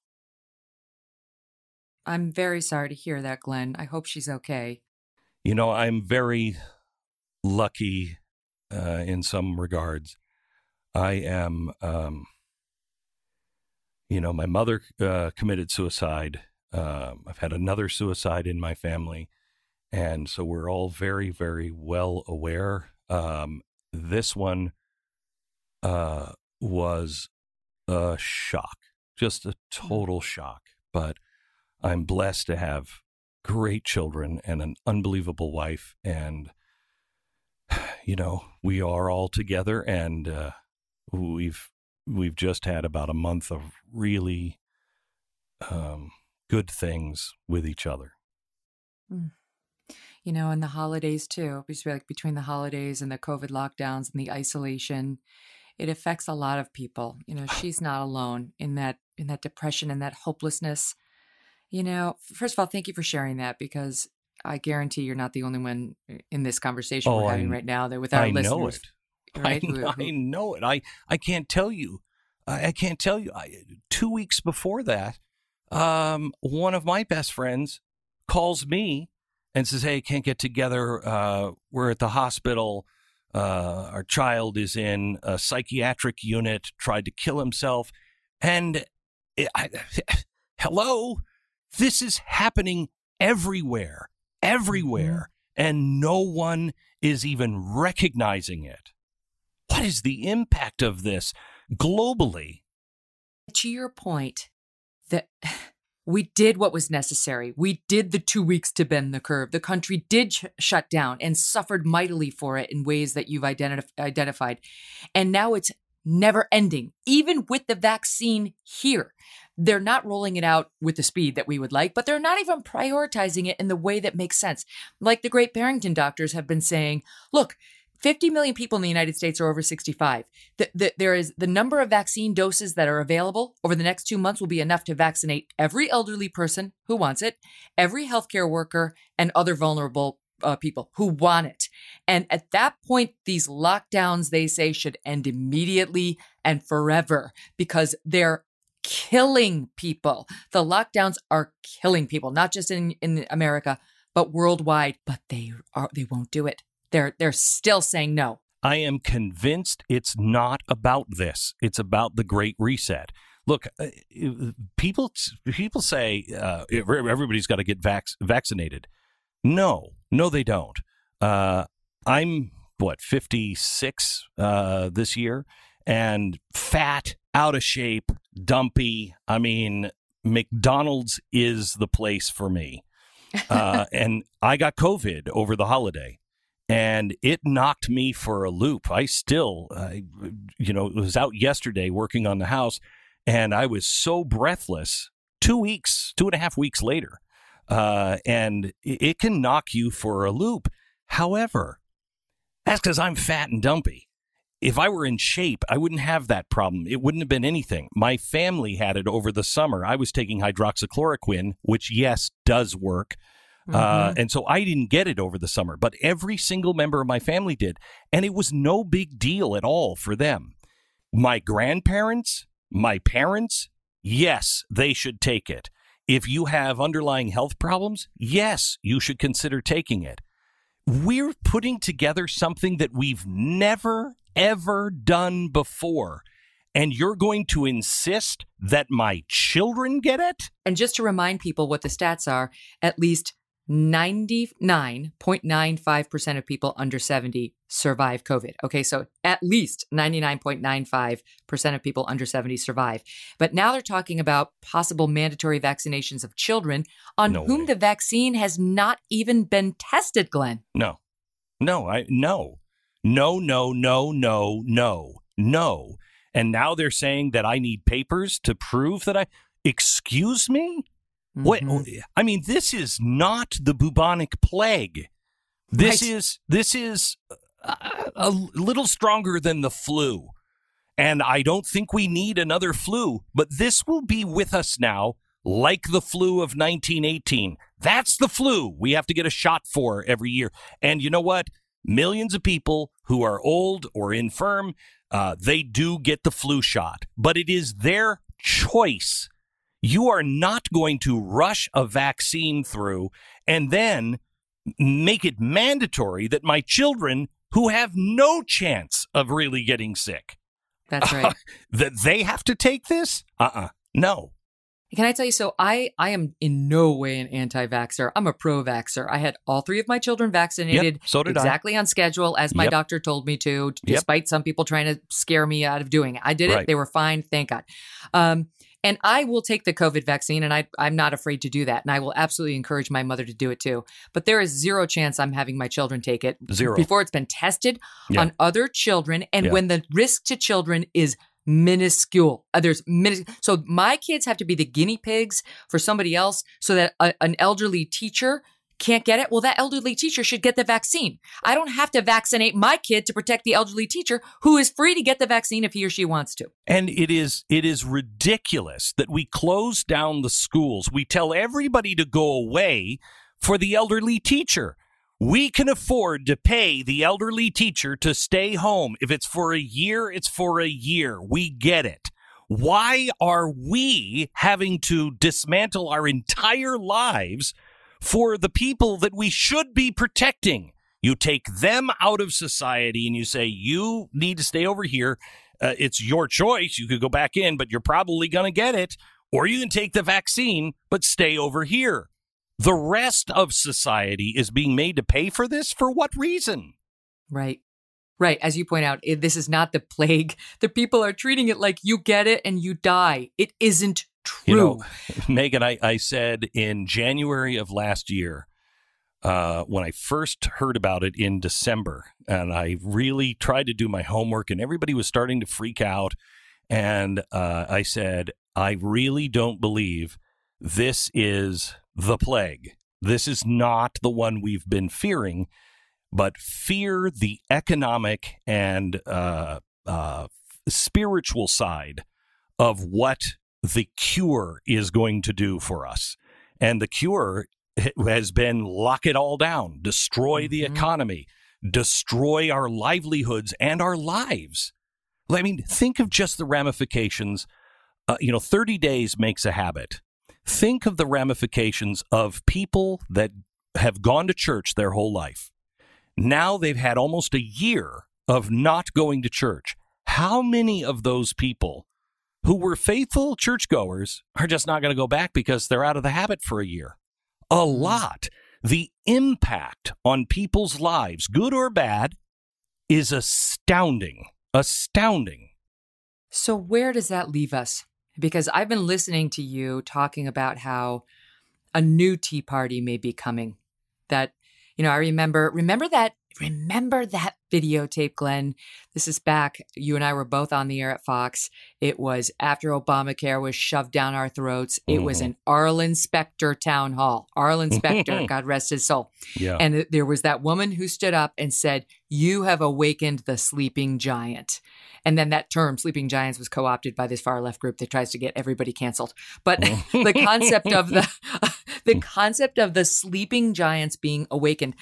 I'm very sorry to hear that, Glenn. I hope she's okay. You know, I'm very lucky uh, in some regards. I am, um, you know, my mother uh, committed suicide. Uh, I've had another suicide in my family. And so we're all very, very well aware. Um, this one uh, was a shock, just a total shock. But I'm blessed to have great children and an unbelievable wife. And, you know, we are all together, and uh, we've we've just had about a month of really um, good things with each other. Mm. You know, and the holidays too, because like between the holidays and the COVID lockdowns and the isolation, it affects a lot of people. You know, she's not alone in that in that depression and that hopelessness. You know, first of all, thank you for sharing that, because I guarantee you're not the only one in this conversation Oh, we're I, having right now. That with our I listeners, know it. right? I, Who- I who- know it. I, I can't tell you. I, I can't tell you. I, two weeks before that, um, one of my best friends calls me and says, "Hey, can't get together. Uh, we're at the hospital. Uh, our child is in a psychiatric unit, tried to kill himself." And it, I, hello, this is happening everywhere, everywhere. And no one is even recognizing it. What is the impact of this globally? To your point, that we did what was necessary. We did the two weeks to bend the curve. The country did sh- shut down and suffered mightily for it in ways that you've identi- identified. And now it's never ending. Even with the vaccine here, they're not rolling it out with the speed that we would like, but they're not even prioritizing it in the way that makes sense. Like the Great Barrington doctors have been saying, look, fifty million people in the United States are over sixty-five. The, the, there is the number of vaccine doses that are available over the next two months will be enough to vaccinate every elderly person who wants it, every healthcare worker, and other vulnerable uh, people who want it. And at that point, these lockdowns, they say, should end immediately and forever, because they're killing people. The lockdowns are killing people, not just in, in America, but worldwide. But they are they won't do it. They're they're still saying no. I am convinced it's not about this. It's about the Great Reset. Look, uh, people people say uh, everybody's got to get vac- vaccinated. No, no, they don't. Uh, I'm, what, fifty-six uh, this year, and fat, out of shape, dumpy. I mean, McDonald's is the place for me. Uh, and I got COVID over the holiday. And it knocked me for a loop. I still, uh, you know, was out yesterday working on the house, and I was so breathless two weeks, two and a half weeks later. Uh, and it, it can knock you for a loop. However, that's because I'm fat and dumpy. If I were in shape, I wouldn't have that problem. It wouldn't have been anything. My family had it over the summer. I was taking hydroxychloroquine, which, yes, does work. Uh, and so I didn't get it over the summer, but every single member of my family did. And it was no big deal at all for them. My grandparents, my parents, yes, they should take it. If you have underlying health problems, yes, you should consider taking it. We're putting together something that we've never, ever done before. And you're going to insist that my children get it? And just to remind people what the stats are, at least ninety-nine point nine five percent of people under seventy survive COVID. Okay, so at least ninety-nine point nine five percent of people under seventy survive. But now they're talking about possible mandatory vaccinations of children on No whom way. the vaccine has not even been tested, Glenn. No, no, I no, no, no, no, no, no, no. And now they're saying that I need papers to prove that I, excuse me? What? Mhm. I mean, this is not the bubonic plague. This Right. is this is a, a little stronger than the flu. And I don't think we need another flu, but this will be with us now like the flu of nineteen eighteen. That's the flu we have to get a shot for every year. And you know what? Millions of people who are old or infirm, uh, they do get the flu shot, but it is their choice. You are not going to rush a vaccine through and then make it mandatory that my children who have no chance of really getting sick, That's right. that they have to take this? Uh-uh. No. Can I tell you, so I, I am in no way an anti-vaxxer. I'm a pro-vaxxer. I had all three of my children vaccinated Yep, so did I. exactly on schedule as my Yep. doctor told me to, Yep. despite some people trying to scare me out of doing it. I did it. Right. They were fine. Thank God. Um, and I will take the COVID vaccine, and I, I'm not afraid to do that. And I will absolutely encourage my mother to do it too. But there is zero chance I'm having my children take it Zero. before it's been tested Yeah. on other children. And Yeah. when the risk to children is minuscule. Uh, There's minis- so my kids have to be the guinea pigs for somebody else so that a, an elderly teacher can't get it. Well, that elderly teacher should get the vaccine. I don't have to vaccinate my kid to protect the elderly teacher who is free to get the vaccine if he or she wants to. And it is it is ridiculous that we close down the schools. We tell everybody to go away for the elderly teacher. We can afford to pay the elderly teacher to stay home. If it's for a year, it's for a year. We get it. Why are we having to dismantle our entire lives for the people that we should be protecting? You take them out of society and you say, you need to stay over here. Uh, it's your choice. You could go back in, but you're probably going to get it. Or you can take the vaccine, but stay over here. The rest of society is being made to pay for this. For what reason? Right. Right. As you point out, it, this is not the plague. The people are treating it like you get it and you die. It isn't true. You know, Megan, I, I said in January of last year, uh, when I first heard about it in December, and I really tried to do my homework, and everybody was starting to freak out. And uh, I said, I really don't believe this is the plague. This is not the one we've been fearing, but fear the economic and uh, uh, spiritual side of what the cure is going to do for us. And the cure has been lock it all down, destroy the Mhm. economy, destroy our livelihoods and our lives. I mean, think of just the ramifications. Uh, you know, thirty days makes a habit. Think of the ramifications of people that have gone to church their whole life. Now they've had almost a year of not going to church. How many of those people who were faithful churchgoers are just not going to go back because they're out of the habit for a year? A lot. The impact on people's lives, good or bad, is astounding. Astounding. So where does that leave us? Because I've been listening to you talking about how a new Tea Party may be coming. That, you know, I remember, remember that, remember that videotape, Glenn? This is back. You and I were both on the air at Fox. It was after Obamacare was shoved down our throats. It Mhm. was an Arlen Specter town hall. Arlen Specter, God rest his soul. Yeah. And th- there was that woman who stood up and said, "You have awakened the sleeping giant." And then that term, sleeping giants, was co-opted by this far left group that tries to get everybody canceled. But the concept of the the concept of the sleeping giants being awakened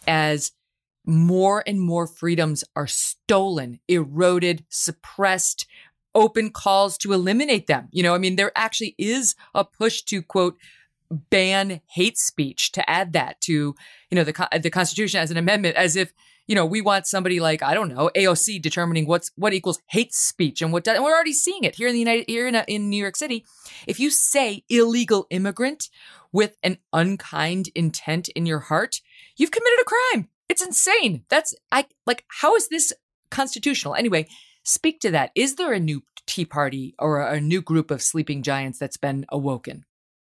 as more and more freedoms are stolen, eroded, suppressed, open calls to eliminate them. You know, I mean, there actually is a push to, quote, ban hate speech, to add that to, you know, the the Constitution as an amendment, as if, you know, we want somebody like, I don't know, A O C determining what's what equals hate speech and what does, and we're already seeing it here in the United here in, in New York City. If you say illegal immigrant with an unkind intent in your heart, you've committed a crime. It's insane. That's I like, how is this constitutional? Anyway, speak to that. Is there a new Tea Party or a new group of sleeping giants that's been awoken?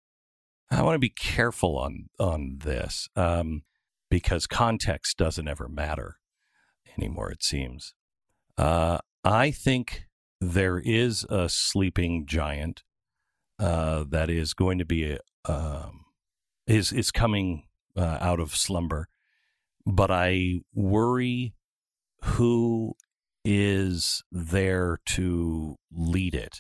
I want to be careful on on this. Um, because context doesn't ever matter anymore, it seems. Uh, I think there is a sleeping giant uh, that is going to be, um, is, is coming uh, out of slumber. But I worry who is there to lead it.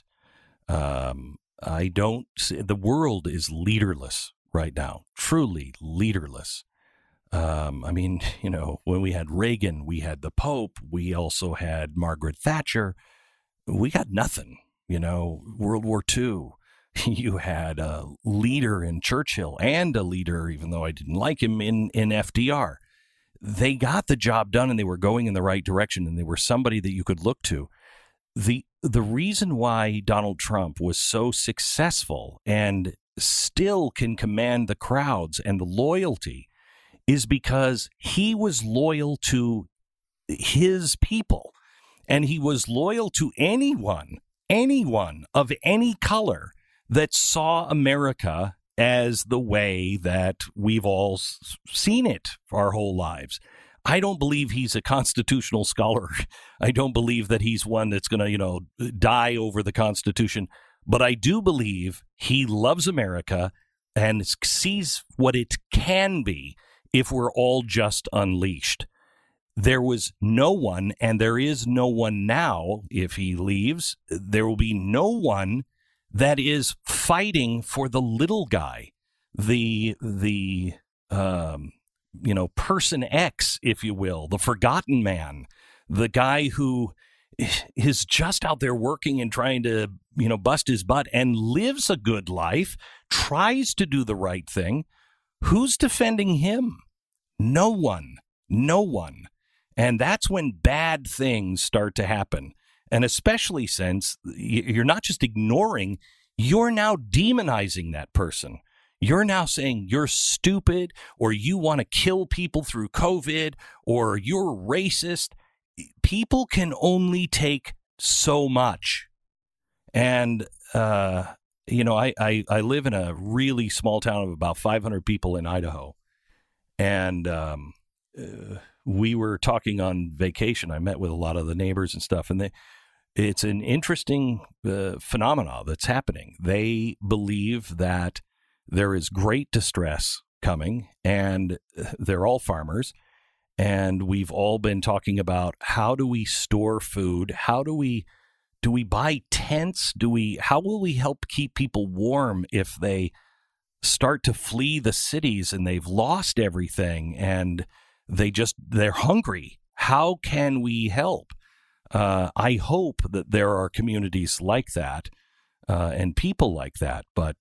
Um, I don't see, the world is leaderless right now, truly leaderless. Um, I mean, you know, when we had Reagan, we had the Pope, we also had Margaret Thatcher. We got nothing, you know, World War Two. You had a leader in Churchill and a leader, even though I didn't like him, in, in F D R. They got the job done and they were going in the right direction and they were somebody that you could look to. The, the reason why Donald Trump was so successful and still can command the crowds and the loyalty is because he was loyal to his people, and he was loyal to anyone, anyone of any color that saw America as the way that we've all seen it for our whole lives. I don't believe he's a constitutional scholar. I don't believe that he's one that's going to, you know, die over the Constitution. But I do believe he loves America and sees what it can be if we're all just unleashed. There was no one, and there is no one now. If he leaves, there will be no one that is fighting for the little guy, the the um, you know, person X, if you will, the forgotten man, the guy who is just out there working and trying to, you know, bust his butt and lives a good life, tries to do the right thing. Who's defending him? No one, no one. And that's when bad things start to happen. And especially since you're not just ignoring, you're now demonizing that person. You're now saying you're stupid, or you want to kill people through COVID, or you're racist. People can only take so much. And, uh, you know, I, I, I live in a really small town of about five hundred people in Idaho. And um, uh, we were talking on vacation. I met with a lot of the neighbors and stuff, and they, it's an interesting uh, phenomena that's happening. They believe that there is great distress coming, and they're all farmers. And we've all been talking about, how do we store food? How do we do we buy tents? Do we how will we help keep people warm if they start to flee the cities and they've lost everything and they just they're hungry? How can we help? Uh, I hope that there are communities like that uh, and people like that, but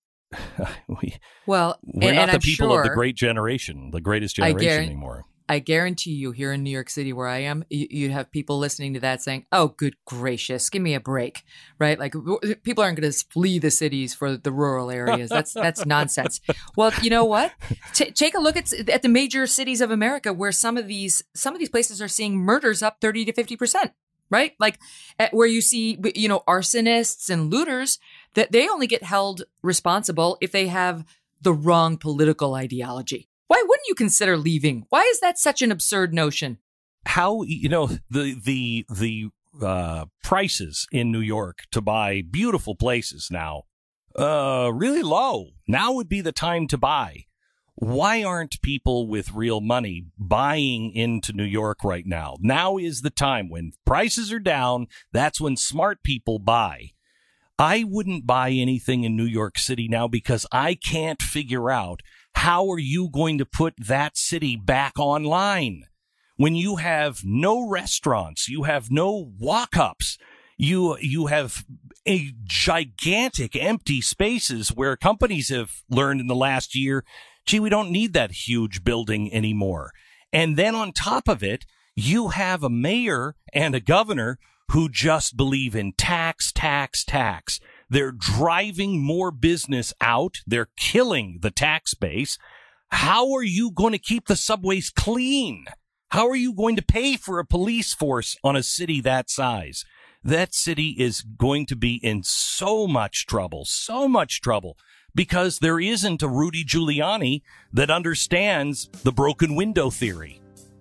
we well, we're and, not and the I'm people sure, of the great generation, the greatest generation anymore. I guarantee you, here in New York City, where I am, you, you'd have people listening to that saying, "Oh, good gracious, give me a break!" Right? Like, w- people aren't going to flee the cities for the rural areas. That's that's nonsense. Well, you know what? T- take a look at at the major cities of America, where some of these some of these places are seeing murders up thirty to fifty percent. Right? Like, at where you see, you know, arsonists and looters, that they only get held responsible if they have the wrong political ideology. Why wouldn't you consider leaving? Why is that such an absurd notion? How, you know, the the the uh, prices in New York to buy beautiful places now, uh, really low. Now would be the time to buy. Why aren't people with real money buying into New York right now? Now is the time when prices are down. That's when smart people buy. I wouldn't buy anything in New York City now because I can't figure out, how are you going to put that city back online when you have no restaurants, you have no walk-ups, you you have a gigantic empty spaces where companies have learned in the last year, gee, we don't need that huge building anymore. And then on top of it, You have a mayor and a governor who just believe in tax, tax, tax. They're driving more business out. They're killing the tax base. How are you going to keep the subways clean? How are you going to pay for a police force on a city that size? That city is going to be in so much trouble, so much trouble, because there isn't a Rudy Giuliani that understands the broken window theory.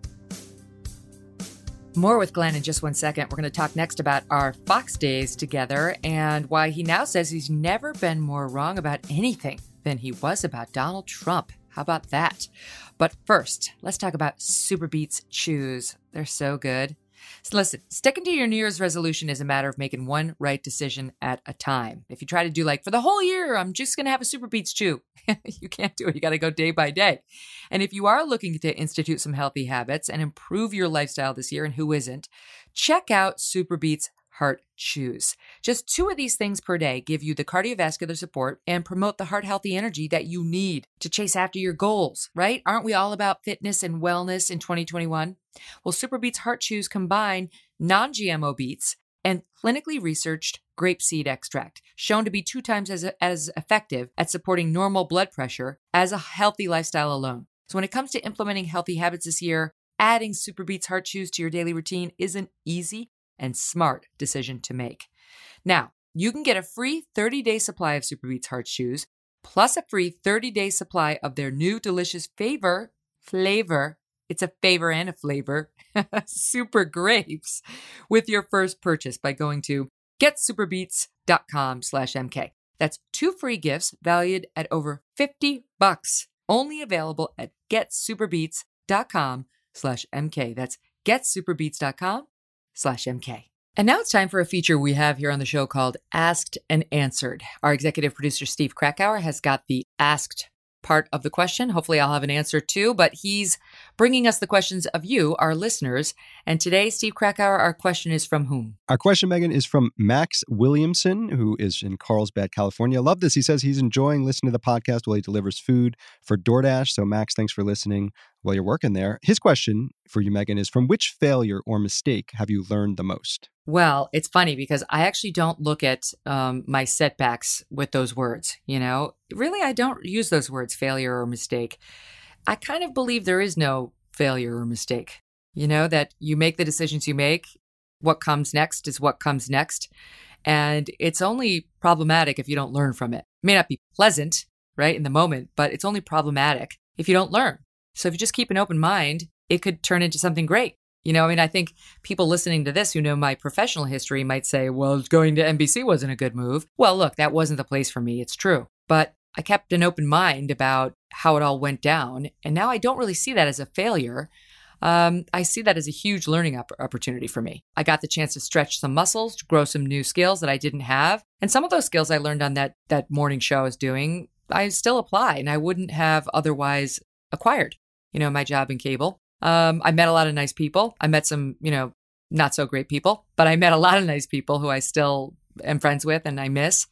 More with Glenn in just one second. We're going to talk next about our Fox days together and why he now says he's never been more wrong about anything than he was about Donald Trump. How about that? But first, let's talk about SuperBeets Chews. They're so good. So listen, sticking to your New Year's resolution is a matter of making one right decision at a time. If you try to do like, for the whole year, I'm just going to have a SuperBeets Chew. You can't do it. You got to go day by day. And if you are looking to institute some healthy habits and improve your lifestyle this year, and who isn't, check out SuperBeets Heart Chews. Just two of these things per day give you the cardiovascular support and promote the heart healthy energy that you need to chase after your goals, right? Aren't we all about fitness and wellness in twenty twenty-one? Well, SuperBeets Heart Chews combine non-G M O beets and clinically researched grapeseed extract, shown to be two times as, as effective at supporting normal blood pressure as a healthy lifestyle alone. So when it comes to implementing healthy habits this year, adding SuperBeets Heart Chews to your daily routine is an easy and smart decision to make. Now, you can get a free thirty-day supply of SuperBeets Heart Chews, plus a free thirty-day supply of their new delicious favor, flavor, it's a favor and a flavor, Super Grapes, with your first purchase by going to getsuperbeets.com slash MK. That's two free gifts valued at over fifty bucks, only available at getsuperbeets.com slash MK. That's getsuperbeets.com slash MK. And now it's time for a feature we have here on the show called Asked and Answered. Our executive producer, Steve Krakauer, has got the asked part of the question. Hopefully I'll have an answer too, but he's bringing us the questions of you, our listeners. And today, Steve Krakauer, our question is from whom? Our question, Megan, is from Max Williamson, who is in Carlsbad, California. Love this. He says he's enjoying listening to the podcast while he delivers food for DoorDash. So Max, thanks for listening while you're working there. His question for you, Megan, is from which failure or mistake have you learned the most? Well, it's funny because I actually don't look at um, my setbacks with those words. You know, really, I don't use those words, failure or mistake. I kind of believe there is no failure or mistake. You know, that you make the decisions you make. What comes next is what comes next. And it's only problematic if you don't learn from it. It may not be pleasant, right, in the moment, but it's only problematic if you don't learn. So if you just keep an open mind, it could turn into something great. You know, I mean, I think people listening to this who know my professional history might say, well, going to N B C wasn't a good move. Well, look, that wasn't the place for me. It's true. But I kept an open mind about how it all went down. And now I don't really see that as a failure. Um, I see that as a huge learning op- opportunity for me. I got the chance to stretch some muscles, to grow some new skills that I didn't have. And some of those skills I learned on that, that morning show I was doing, I still apply and I wouldn't have otherwise acquired, you know, my job in cable. Um, I met a lot of nice people. I met some, you know, not so great people, but I met a lot of nice people who I still am friends with and I miss.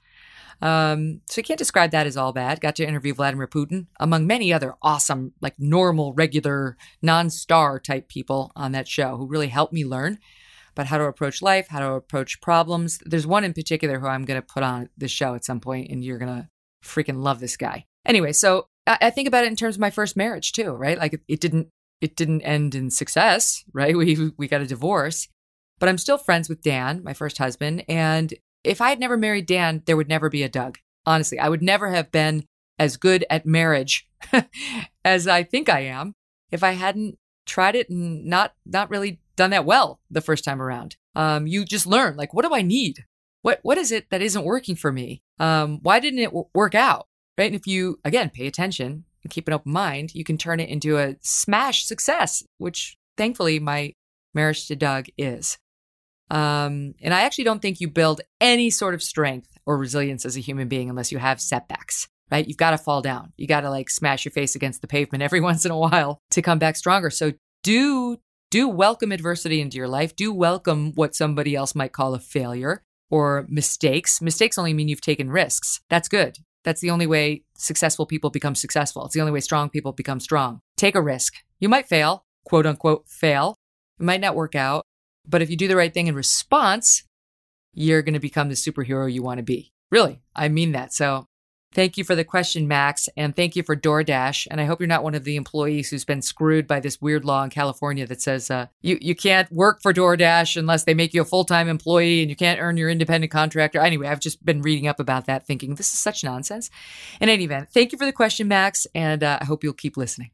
Um, so you can't describe that as all bad. Got to interview Vladimir Putin, among many other awesome, like normal, regular, non-star type people on that show who really helped me learn about how to approach life, how to approach problems. There's one in particular who I'm going to put on this show at some point, and you're going to freaking love this guy. Anyway, so I, I think about it in terms of my first marriage too, right? Like it, it didn't It didn't end in success, right? We we got a divorce, but I'm still friends with Dan, my first husband. And if I had never married Dan, there would never be a Doug. Honestly, I would never have been as good at marriage as I think I am if I hadn't tried it and not not really done that well the first time around. Um, you just learn, like, what do I need? What what is it that isn't working for me? Um, why didn't it w- work out? Right? And if you, again, pay attention and keep an open mind, you can turn it into a smash success, which thankfully my marriage to Doug is. Um, and I actually don't think you build any sort of strength or resilience as a human being unless you have setbacks, right? You've got to fall down. You got to like smash your face against the pavement every once in a while to come back stronger. So do, do welcome adversity into your life. Do welcome what somebody else might call a failure or mistakes. Mistakes only mean you've taken risks. That's good. That's the only way successful people become successful. It's the only way strong people become strong. Take a risk. You might fail, quote unquote, fail. It might not work out, but if you do the right thing in response, you're going to become the superhero you want to be. Really, I mean that. So thank you for the question, Max, and thank you for DoorDash. And I hope you're not one of the employees who's been screwed by this weird law in California that says uh, you, you can't work for DoorDash unless they make you a full-time employee and you can't earn your independent contractor. Anyway, I've just been reading up about that thinking this is such nonsense. In any event, thank you for the question, Max, and uh, I hope you'll keep listening.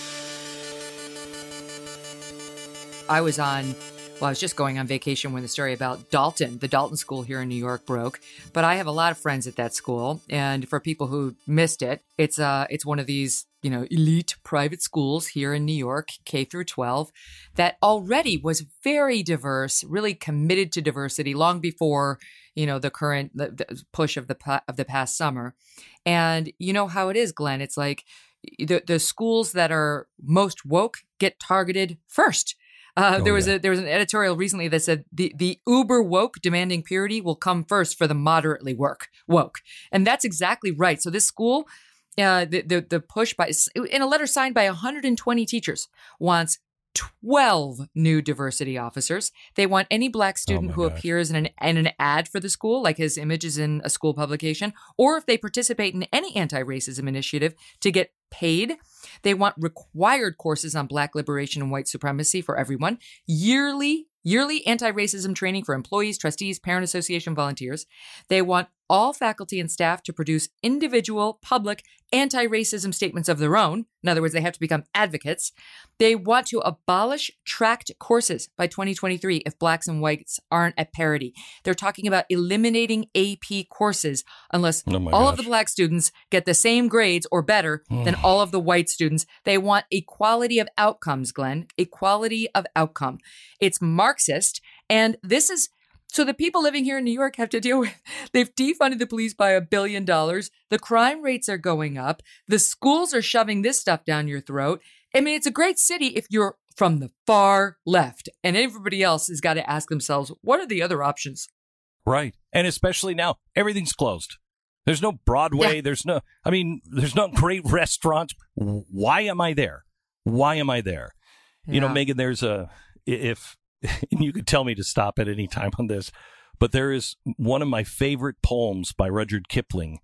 I was on... Well, I was just going on vacation when the story about Dalton, the Dalton School here in New York, broke. But I have a lot of friends at that school, and for people who missed it, it's uh, it's one of these, you know, elite private schools here in New York, K through twelve, that already was very diverse, really committed to diversity long before, you know, the current the, the push of the of the past summer. And you know how it is, Glenn. It's like the the schools that are most woke get targeted first. Uh, oh, there was yeah. a there was an editorial recently that said the the uber woke demanding purity will come first for the moderately woke woke, and that's exactly right. So this school, uh, the the the push by in a letter signed by one hundred twenty teachers wants twelve new diversity officers. They want any black student Oh who gosh. appears in an in an ad for the school, like his image is in a school publication, or if they participate in any anti-racism initiative, to get paid. They want required courses on Black liberation and white supremacy for everyone, yearly, yearly anti-racism training for employees, trustees, parent association volunteers. They want all faculty and staff to produce individual, public, anti-racism statements of their own. In other words, they have to become advocates. They want to abolish tracked courses by twenty twenty-three if blacks and whites aren't at parity. They're talking about eliminating A P courses unless Oh my all gosh. of the black students get the same grades or better than all of the white students. They want equality of outcomes, Glenn. Equality of outcome. It's Marxist. And this is so the people living here in New York have to deal with, they've defunded the police by a billion dollars. The crime rates are going up. The schools are shoving this stuff down your throat. I mean, it's a great city if you're from the far left, and everybody else has got to ask themselves, what are the other options? Right. And especially now, everything's closed. There's no Broadway. Yeah. There's no, I mean, there's no great restaurants. Why am I there? Why am I there? You know, Yeah. Megan, there's a, if, and you could tell me to stop at any time on this, but there is one of my favorite poems by Rudyard Kipling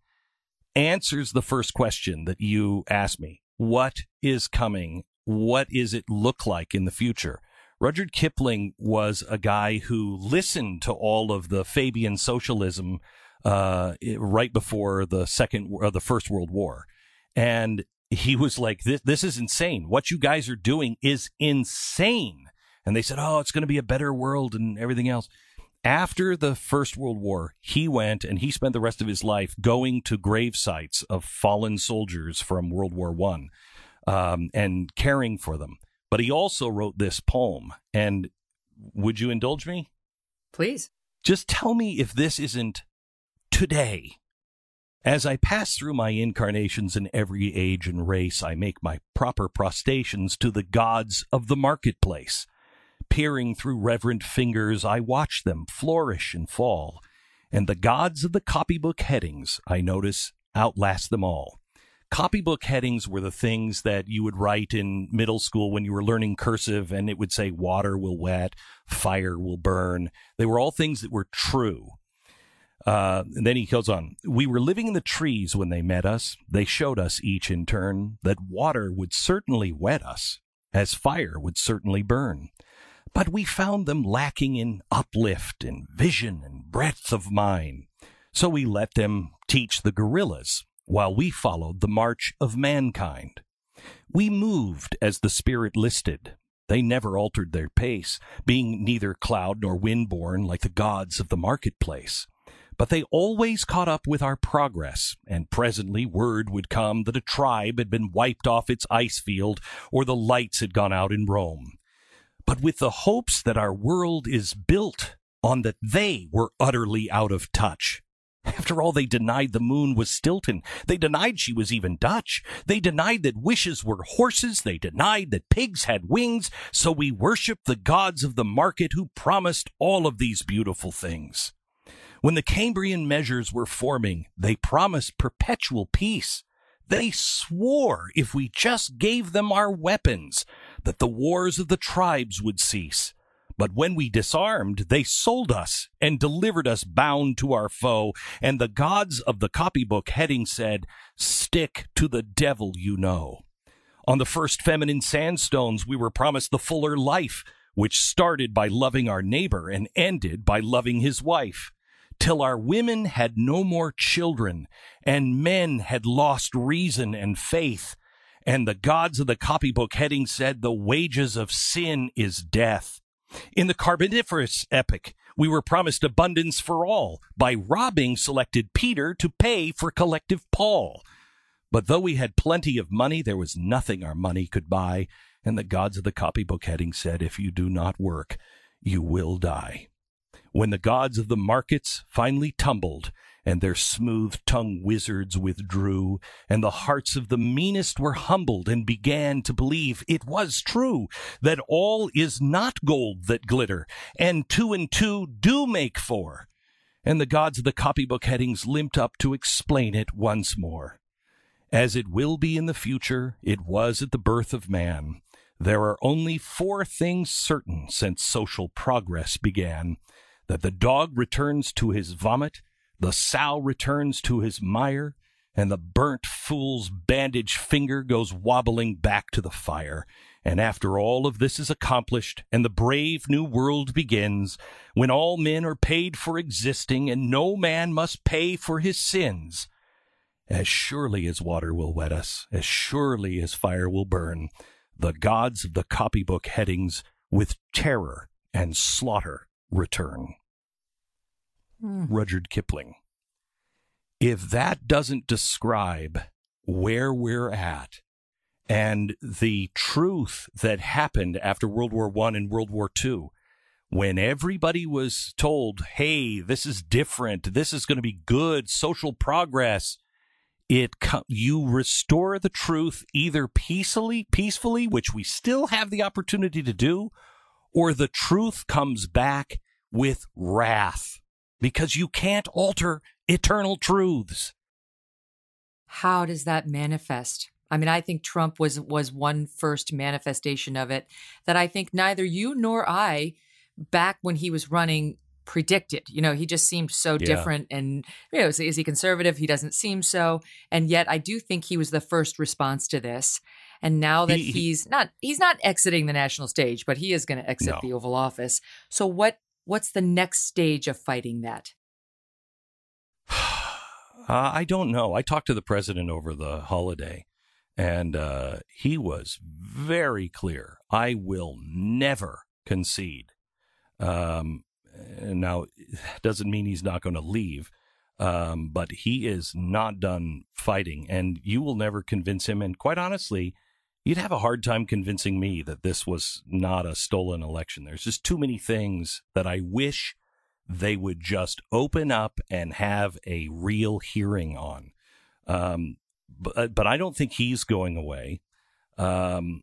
answers the first question that you asked me. What is coming? What is it look like in the future? Rudyard Kipling was a guy who listened to all of the Fabian socialism uh, right before the second or the First World War. And he was like, this, this is insane. What you guys are doing is insane. And they said, oh, it's going to be a better world and everything else. After the First World War, he went and he spent the rest of his life going to grave sites of fallen soldiers from World War One um, and caring for them. But he also wrote this poem. And would you indulge me? Please. Just tell me if this isn't today. As I pass through my incarnations in every age and race, I make my proper prostrations to the gods of the marketplace. Peering through reverent fingers, I watch them flourish and fall, and the gods of the copybook headings, I notice, outlast them all. Copybook headings were the things that you would write in middle school when you were learning cursive, and it would say water will wet, fire will burn. They were all things that were true. Uh, and then he goes on, we were living in the trees when they met us. They showed us each in turn that water would certainly wet us, as fire would certainly burn. But we found them lacking in uplift and vision and breadth of mind. So we let them teach the gorillas while we followed the march of mankind. We moved as the spirit listed. They never altered their pace, being neither cloud nor wind-born like the gods of the marketplace. But they always caught up with our progress, and presently word would come that a tribe had been wiped off its ice field or the lights had gone out in Rome. But with the hopes that our world is built on that they were utterly out of touch. After all, they denied the moon was Stilton. They denied she was even Dutch. They denied that wishes were horses. They denied that pigs had wings. So we worship the gods of the market who promised all of these beautiful things. When the Cambrian measures were forming, they promised perpetual peace. They swore if we just gave them our weapons, that the wars of the tribes would cease. But when we disarmed, they sold us and delivered us bound to our foe. And the gods of the copybook heading said, stick to the devil you know. On the first feminine sandstones, we were promised the fuller life, which started by loving our neighbor and ended by loving his wife, till our women had no more children, and men had lost reason and faith. And the gods of the copybook heading said, the wages of sin is death. In the Carboniferous epoch, we were promised abundance for all by robbing selected Peter to pay for collective Paul. But though we had plenty of money, there was nothing our money could buy. And the gods of the copybook heading said, if you do not work, you will die. When the gods of the markets finally tumbled, and their smooth-tongued wizards withdrew, and the hearts of the meanest were humbled and began to believe it was true, that all is not gold that glitter, and two and two do make four. And the gods of the copybook headings limped up to explain it once more. As it will be in the future, it was at the birth of man. There are only four things certain since social progress began: that the dog returns to his vomit, the sow returns to his mire, and the burnt fool's bandaged finger goes wobbling back to the fire. And after all of this is accomplished, and the brave new world begins, when all men are paid for existing, and no man must pay for his sins, as surely as water will wet us, as surely as fire will burn, the gods of the copybook headings with terror and slaughter return. Mm. Rudyard Kipling. If that doesn't describe where we're at and the truth that happened after World War One and World War Two, when everybody was told, hey, this is different, this is going to be good, social progress, it you restore the truth either peacefully, peacefully, which we still have the opportunity to do, or the truth comes back with wrath, because you can't alter eternal truths. How does that manifest? I mean, I think Trump was was one first manifestation of it that I think neither you nor I, back when he was running, predicted. You know, he just seemed so Yeah. different. And, you know, is, is he conservative? He doesn't seem so. And yet I do think he was the first response to this. And now that He- he- he's not he's not exiting the national stage, but he is going to exit No. the Oval Office. So what what's the next stage of fighting that? Uh, I don't know. I talked to the president over the holiday, and uh, he was very clear. I will never concede. Um, and now, it doesn't mean he's not going to leave, um, but he is not done fighting, and you will never convince him. And quite honestly, you'd have a hard time convincing me that this was not a stolen election. There's just too many things that I wish they would just open up and have a real hearing on. Um, but, but I don't think he's going away. Um,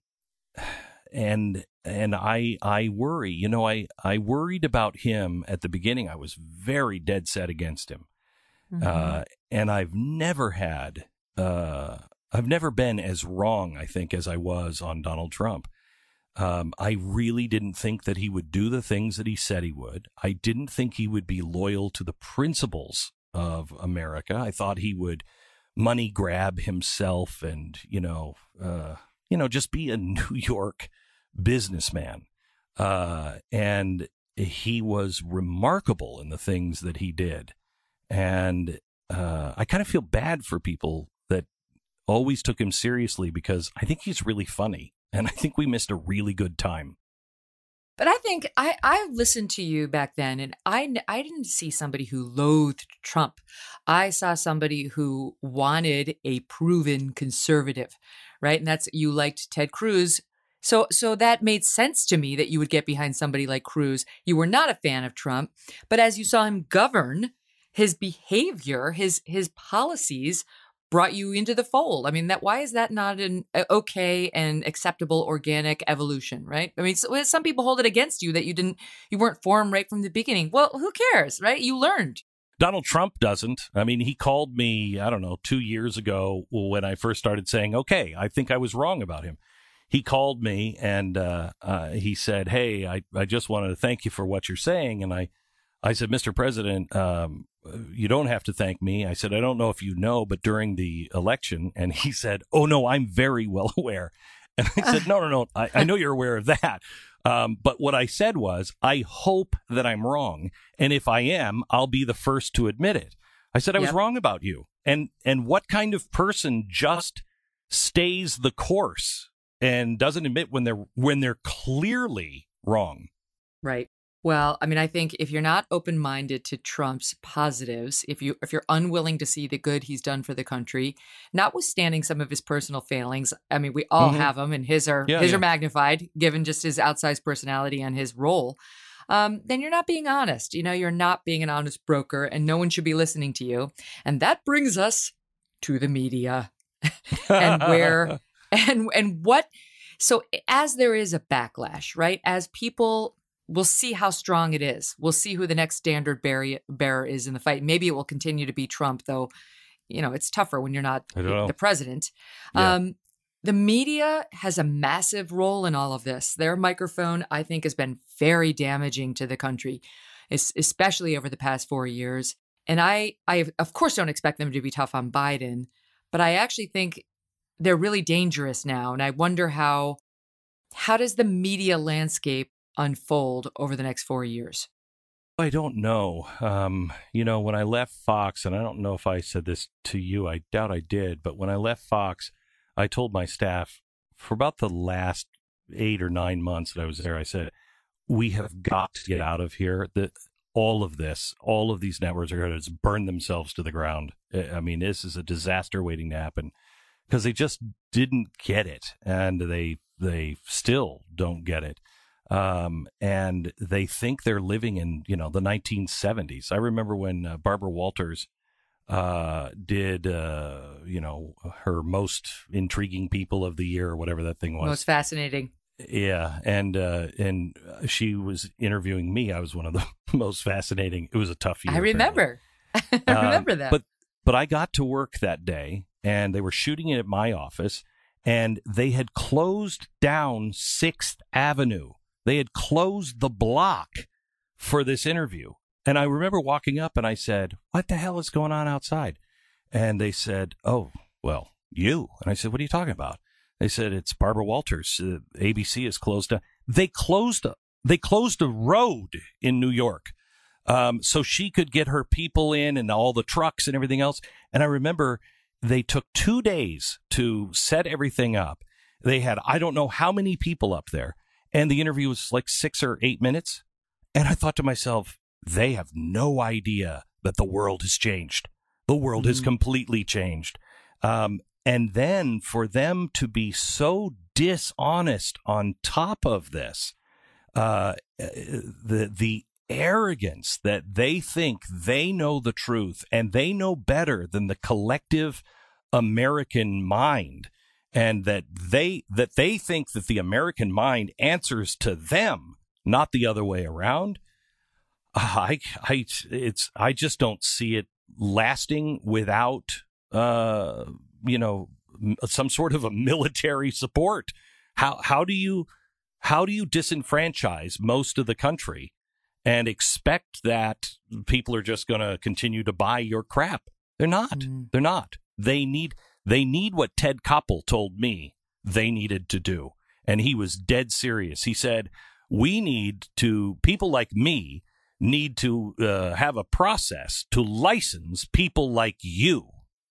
and and I I worry, you know, I, I worried about him at the beginning. I was very dead set against him. Mm-hmm. Uh, and I've never had, uh, I've never been as wrong, I think, as I was on Donald Trump. Um, I really didn't think that he would do the things that he said he would. I didn't think he would be loyal to the principles of America. I thought he would money grab himself and, you know, uh, you know, just be a New York businessman. Uh, and he was remarkable in the things that he did. And uh, I kind of feel bad for people that always took him seriously, because I think he's really funny. And I think we missed a really good time. But I think I, I listened to you back then, and I, I didn't see somebody who loathed Trump. I saw somebody who wanted a proven conservative, right? And that's, you liked Ted Cruz. So, so that made sense to me that you would get behind somebody like Cruz. You were not a fan of Trump, but as you saw him govern, his behavior, his his policies brought you into the fold. I mean, that why is that not an okay and acceptable organic evolution, right? I mean, so, some people hold it against you that you didn't, you weren't formed right from the beginning. Well, who cares, right? You learned. Donald Trump doesn't. I mean, he called me, I don't know, two years ago when I first started saying, okay, I think I was wrong about him. he called me and uh, uh, he said, "Hey, I, I just wanted to thank you for what you're saying." And I, I said, "Mister President, um, you don't have to thank me." I said, "I don't know if you know, but during the election," and he said, "Oh, no, I'm very well aware." And I said, no, no, no, I, I know you're aware of that. Um, but what I said was, I hope that I'm wrong. And if I am, I'll be the first to admit it. I said I was Yep. wrong about you. And and what kind of person just stays the course and doesn't admit when they're when they're clearly wrong? Right. Well, I mean, I think if you're not open-minded to Trump's positives, if you if you're unwilling to see the good he's done for the country, notwithstanding some of his personal failings, I mean, we all Mhm. have them, and his are Yeah, his yeah. are magnified given just his outsized personality and his role. Um, then you're not being honest. You know, you're not being an honest broker, and no one should be listening to you. And that brings us to the media and where and and what. So as there is a backlash, right? As people. We'll see how strong it is. We'll see who the next standard bearer bearer is in the fight. Maybe it will continue to be Trump, though. You know, it's tougher when you're not I don't know. the president. Yeah. Um, the media has a massive role in all of this. Their microphone, I think, has been very damaging to the country, es- especially over the past four years. And I, I, of course, don't expect them to be tough on Biden, but I actually think they're really dangerous now. And I wonder how, how does the media landscape unfold over the next four years? I don't know. Um, you know, when I left Fox, and I don't know if I said this to you, I doubt I did, but when I left Fox, I told my staff for about the last eight or nine months that I was there, I said, we have got to get out of here. The, all of this, all of these networks are going to just burn themselves to the ground. I mean, this is a disaster waiting to happen because they just didn't get it, and they they still don't get it. Um, and they think they're living in, you know, the nineteen seventies. I remember when uh, Barbara Walters uh, did, uh, you know, her most intriguing people of the year or whatever that thing was. Most fascinating. Yeah. And, uh, and she was interviewing me. I was one of the most fascinating. It was a tough year. I remember. I remember Um, that. But, but I got to work that day and they were shooting it at my office and they had closed down Sixth Avenue. They had closed the block for this interview. And I remember walking up and I said, what the hell is going on outside? And they said, oh, well, you. And I said, what are you talking about? They said, it's Barbara Walters. Uh, A B C is closed down. They closed, a, they closed a road in New York um, so she could get her people in and all the trucks and everything else. And I remember they took two days to set everything up. They had, I don't know how many people up there. And the interview was like six or eight minutes. And I thought to myself, they have no idea that the world has changed. The world mm-hmm. has completely changed. Um, and then for them to be so dishonest on top of this, uh, the the arrogance that they think they know the truth and they know better than the collective American mind. And that they that they think that the American mind answers to them, not the other way around. I I it's I just don't see it lasting without uh you know some sort of a military support. How how do you how do you disenfranchise most of the country and expect that people are just going to continue to buy your crap? They're not. Mm. They're not. They need. They need what Ted Koppel told me they needed to do. And he was dead serious. He said, we need to, people like me need to uh, have a process to license people like you.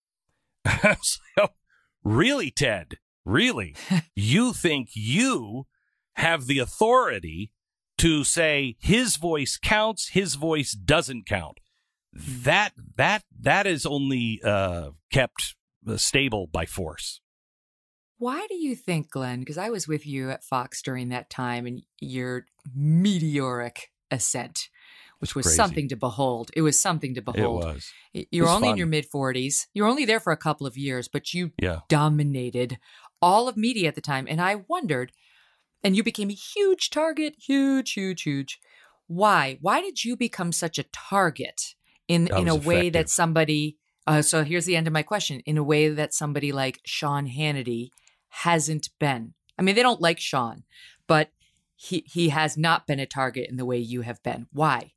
So, really, Ted? Really? You think you have the authority to say his voice counts, his voice doesn't count? That, that, that is only uh, kept stable by force. Why do you think, Glenn, because I was with you at Fox during that time and your meteoric ascent, which was Crazy. something to behold. It was something to behold. It was. You're it was only fun. in your mid forties. You're only there for a couple of years, but you yeah. dominated all of media at the time. And I wondered, and you became a huge target, huge, huge, huge. Why? Why did you become such a target in, That in a was way effective. that somebody... Uh, so here's the end of my question. In a way that somebody like Sean Hannity hasn't been. I mean, they don't like Sean, but he he has not been a target in the way you have been. Why?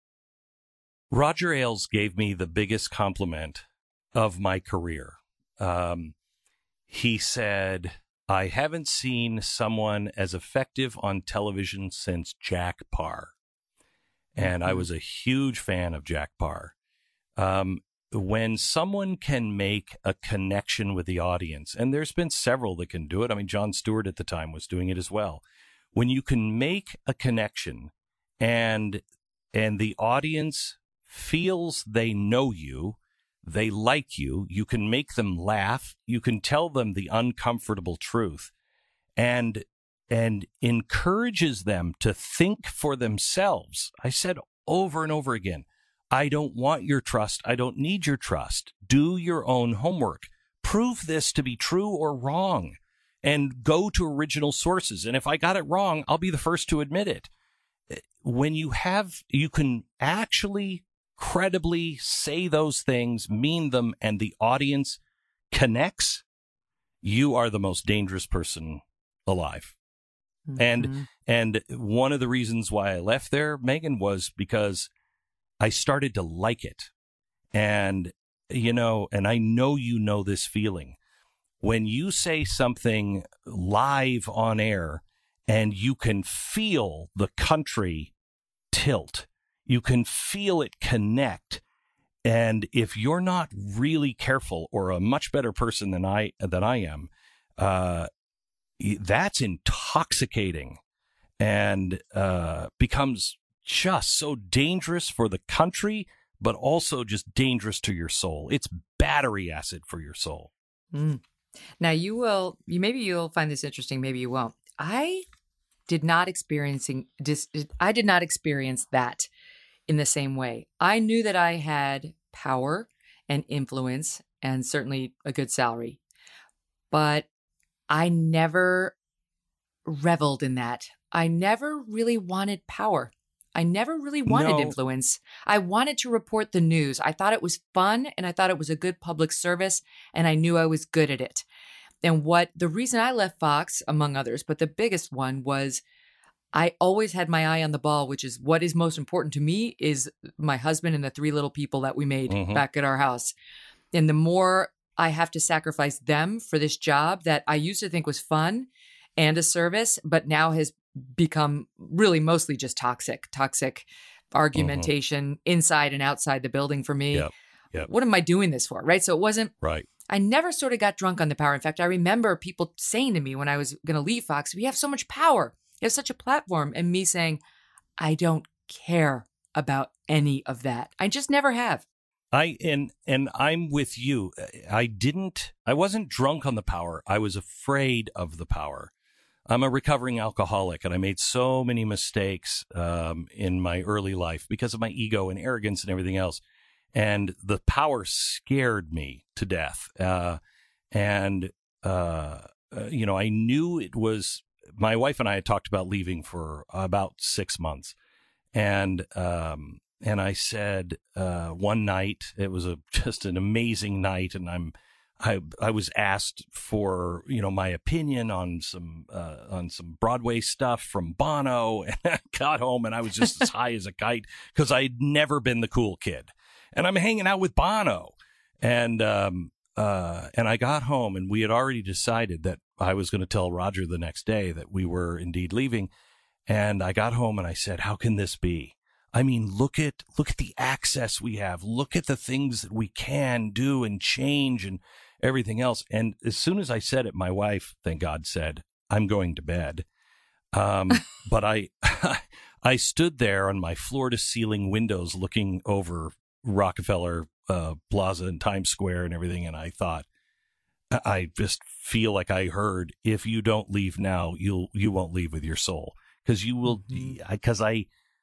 Roger Ailes gave me the biggest compliment of my career. Um, he said, I haven't seen someone as effective on television since Jack Paar. And mm-hmm. I was a huge fan of Jack Paar. Um, when someone can make a connection with the audience, and there's been several that can do it. I mean, Jon Stewart at the time was doing it as well. When you can make a connection and and the audience feels they know you, they like you, you can make them laugh, you can tell them the uncomfortable truth, and and encourages them to think for themselves. I said over and over again, I don't want your trust. I don't need your trust. Do your own homework. Prove this to be true or wrong, and go to original sources. And if I got it wrong, I'll be the first to admit it. When you have, you can actually credibly say those things, mean them, and the audience connects, you are the most dangerous person alive. Mm-hmm. And and one of the reasons why I left there, Megan, was because I started to like it. And, you know, and I know you know this feeling. When you say something live on air and you can feel the country tilt, you can feel it connect. And if you're not really careful or a much better person than I than I am, uh, that's intoxicating and uh, becomes just so dangerous for the country, but also just dangerous to your soul. It's battery acid for your soul. Mm. Now you will, you maybe you'll find this interesting, maybe you won't. I did not experiencing dis, I did not experience that in the same way. I knew that I had power and influence and certainly a good salary, but I never reveled in that. I never really wanted power. I never really wanted No. influence. I wanted to report the news. I thought it was fun and I thought it was a good public service and I knew I was good at it. And what the reason I left Fox, among others, but the biggest one was I always had my eye on the ball, which is what is most important to me is my husband and the three little people that we made mm-hmm. back at our house. And the more I have to sacrifice them for this job that I used to think was fun and a service, but now has become really mostly just toxic, toxic argumentation mm-hmm. inside and outside the building for me. Yep. Yep. What am I doing this for? Right. So it wasn't, right. I never sort of got drunk on the power. In fact, I remember people saying to me when I was going to leave Fox, we have so much power. You have such a platform. And me saying, I don't care about any of that. I just never have. I and and I'm with you. I didn't, I wasn't drunk on the power. I was afraid of the power. I'm a recovering alcoholic, and I made so many mistakes um, in my early life because of my ego and arrogance and everything else. And the power scared me to death. Uh, and, uh, uh, you know, I knew it was, my wife and I had talked about leaving for about six months. And um, and I said uh, one night, it was a just an amazing night, and I'm I I was asked for, you know, my opinion on some uh, on some Broadway stuff from Bono, and I got home and I was just as high as a kite because I'd never been the cool kid, and I'm hanging out with Bono, and um uh and I got home and we had already decided that I was going to tell Roger the next day that we were indeed leaving, and I got home and I said, how can this be? I mean, look at look at the access we have, look at the things that we can do and change and everything else. And as soon as I said it, my wife, thank God, said, I'm going to bed. Um, but I, I stood there on my floor to ceiling windows looking over Rockefeller uh, Plaza and Times Square and everything. And I thought, I just feel like I heard, if you don't leave now, you'll, you won't leave with your soul. Cause you will, mm-hmm. cause I,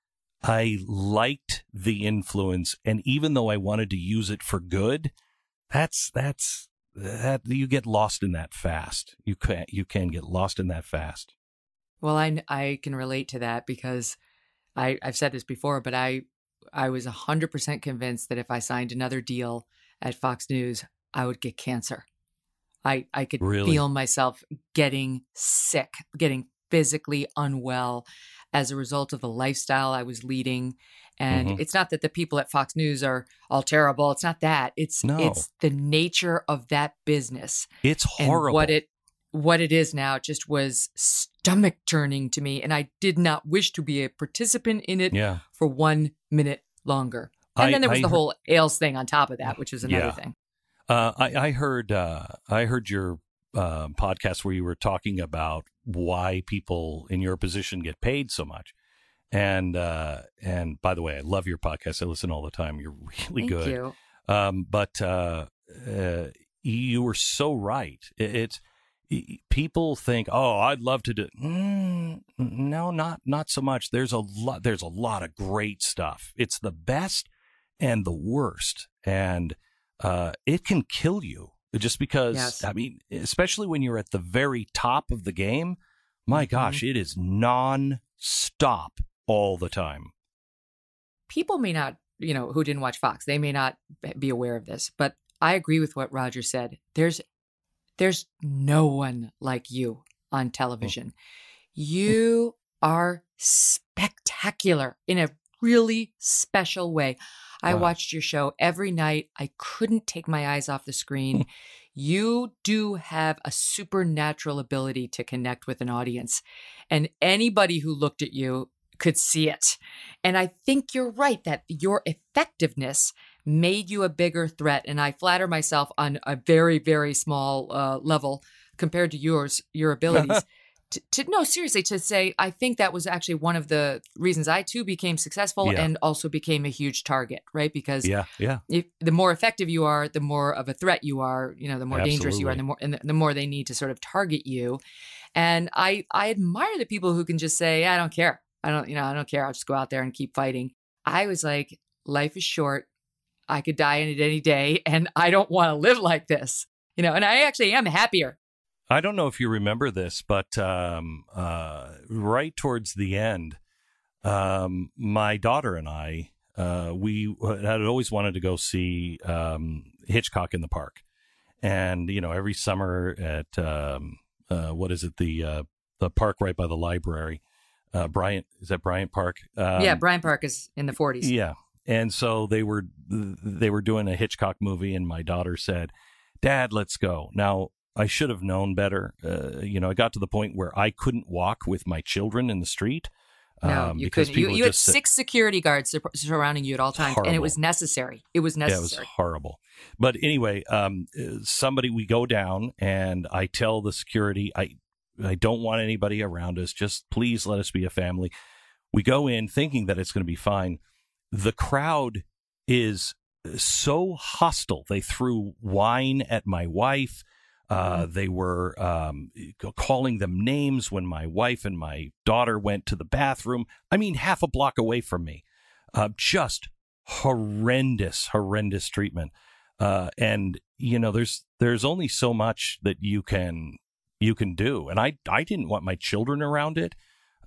I liked the influence. And even though I wanted to use it for good, that's, that's, that you get lost in that fast. You can you can get lost in that fast. Well, I, I can relate to that because I, I've said this before, but I I was one hundred percent convinced that if I signed another deal at Fox News, I would get cancer. I, I could Really? feel myself getting sick, getting physically unwell as a result of the lifestyle I was leading. And Mhm. it's not that the people at Fox News are all terrible. It's not that. It's No. it's the nature of that business. It's And horrible. what it what it is now just was stomach turning to me. And I did not wish to be a participant in it Yeah. for one minute longer. And I- then there was I the heard- whole Ailes thing on top of that, which was another Yeah. thing. Uh, I, I heard uh, I heard your uh, podcast where you were talking about why people in your position get paid so much. And uh, and by the way, I love your podcast. I listen all the time. You're really Thank good. you. Um, but uh, uh, you were so right. It, it's y- people think, oh, I'd love to do. Mm, no, not not so much. There's a lot. There's a lot of great stuff. It's the best and the worst, and uh, it can kill you just because. Yes. I mean, especially when you're at the very top of the game. My Mhm. gosh, it is non-stop all the time. People may not, you know, who didn't watch Fox, they may not be aware of this, but I agree with what Roger said. There's there's no one like you on television. You are spectacular in a really special way. I Wow. watched your show every night. I couldn't take my eyes off the screen. You do have a supernatural ability to connect with an audience, and anybody who looked at you could see it. And I think you're right that your effectiveness made you a bigger threat. And I flatter myself on a very, very small uh, level compared to yours, your abilities. to, to no, seriously, to say, I think that was actually one of the reasons I too became successful Yeah. and also became a huge target, right? Because Yeah, yeah. if the more effective you are, the more of a threat you are, you know, the more dangerous you are, Absolutely. the more and the, the more they need to sort of target you. And I I admire the people who can just say, I don't care. I don't, you know, I don't care. I'll just go out there and keep fighting. I was like, life is short. I could die in it any day, and I don't want to live like this. You know, and I actually am happier. I don't know if you remember this, but um, uh, right towards the end, um, my daughter and I, uh, we had always wanted to go see um, Hitchcock in the Park. And, you know, every summer at, um, uh, what is it, the uh, the park right by the library, uh, Bryant, is that Bryant Park? Um, Yeah, Bryant Park is in the forties. Yeah. And so they were they were doing a Hitchcock movie, and my daughter said, Dad, let's go. Now, I should have known better. Uh, you know, I got to the point where I couldn't walk with my children in the street. No, um, you because couldn't. You, people you had just said- six security guards sur- surrounding you at all times, and it Horrible. was necessary. It was Yeah, it was necessary. horrible. But anyway, um, uh, somebody, we go down, and I tell the security, I, I don't want anybody around us. Just please let us be a family. We go in thinking that it's going to be fine. The crowd is so hostile. They threw wine at my wife. Uh, they were um, calling them names when my wife and my daughter went to the bathroom. I mean, half a block away from me. Uh, just horrendous, horrendous treatment. Uh, and you know, there's there's only so much that you can you can do. And I I didn't want my children around it.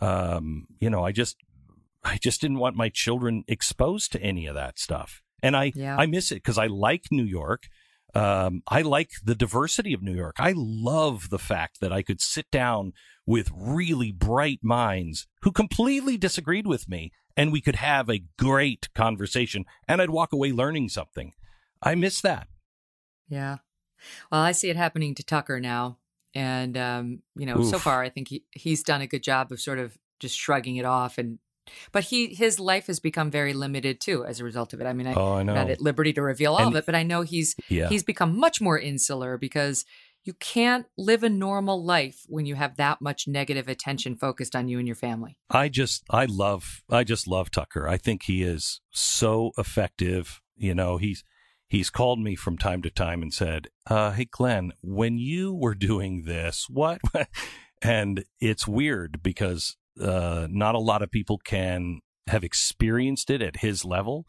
Um, you know, I just I just didn't want my children exposed to any of that stuff. And I Yeah. I miss it because I like New York. Um, I like the diversity of New York. I love the fact that I could sit down with really bright minds who completely disagreed with me, and we could have a great conversation, and I'd walk away learning something. I miss that. Yeah. Well, I see it happening to Tucker now. And, um, you know, so Oof. far, I think he, he's done a good job of sort of just shrugging it off. And, but he, his life has become very limited too as a result of it. I mean, I, Oh, I I'm know. not at liberty to reveal all And- of it, but I know he's, Yeah. he's become much more insular because you can't live a normal life when you have that much negative attention focused on you and your family. I just, I love, I just love Tucker. I think he is so effective. You know, he's, he's called me from time to time and said, uh, hey, Glenn, when you were doing this, what? And it's weird because uh, not a lot of people can have experienced it at his level.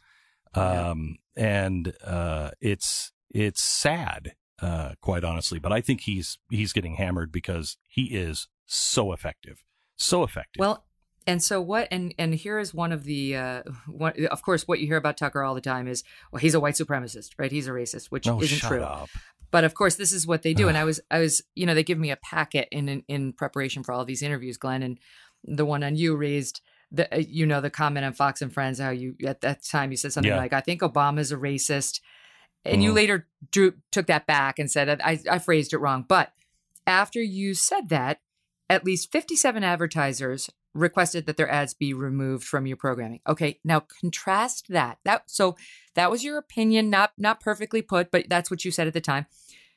Um, and uh, it's, it's sad, uh, quite honestly, but I think he's, he's getting hammered because he is so effective, so effective. Well, and so what? And and here is one of the, uh, one, of course, what you hear about Tucker all the time is, well, he's a white supremacist, right? He's a racist, which no, isn't shut true. up. But of course, this is what they do. And I was, I was, you know, they give me a packet in, in, in preparation for all these interviews, Glenn, and the one on you raised the, you know, the comment on Fox and Friends, how you, at that time you said something Yeah. like, I think Obama's a racist. And Mm. you later drew, took that back and said, I, I phrased it wrong. But after you said that, at least fifty-seven advertisers requested that their ads be removed from your programming. Okay, now contrast that. That so that was your opinion, not not perfectly put, but that's what you said at the time.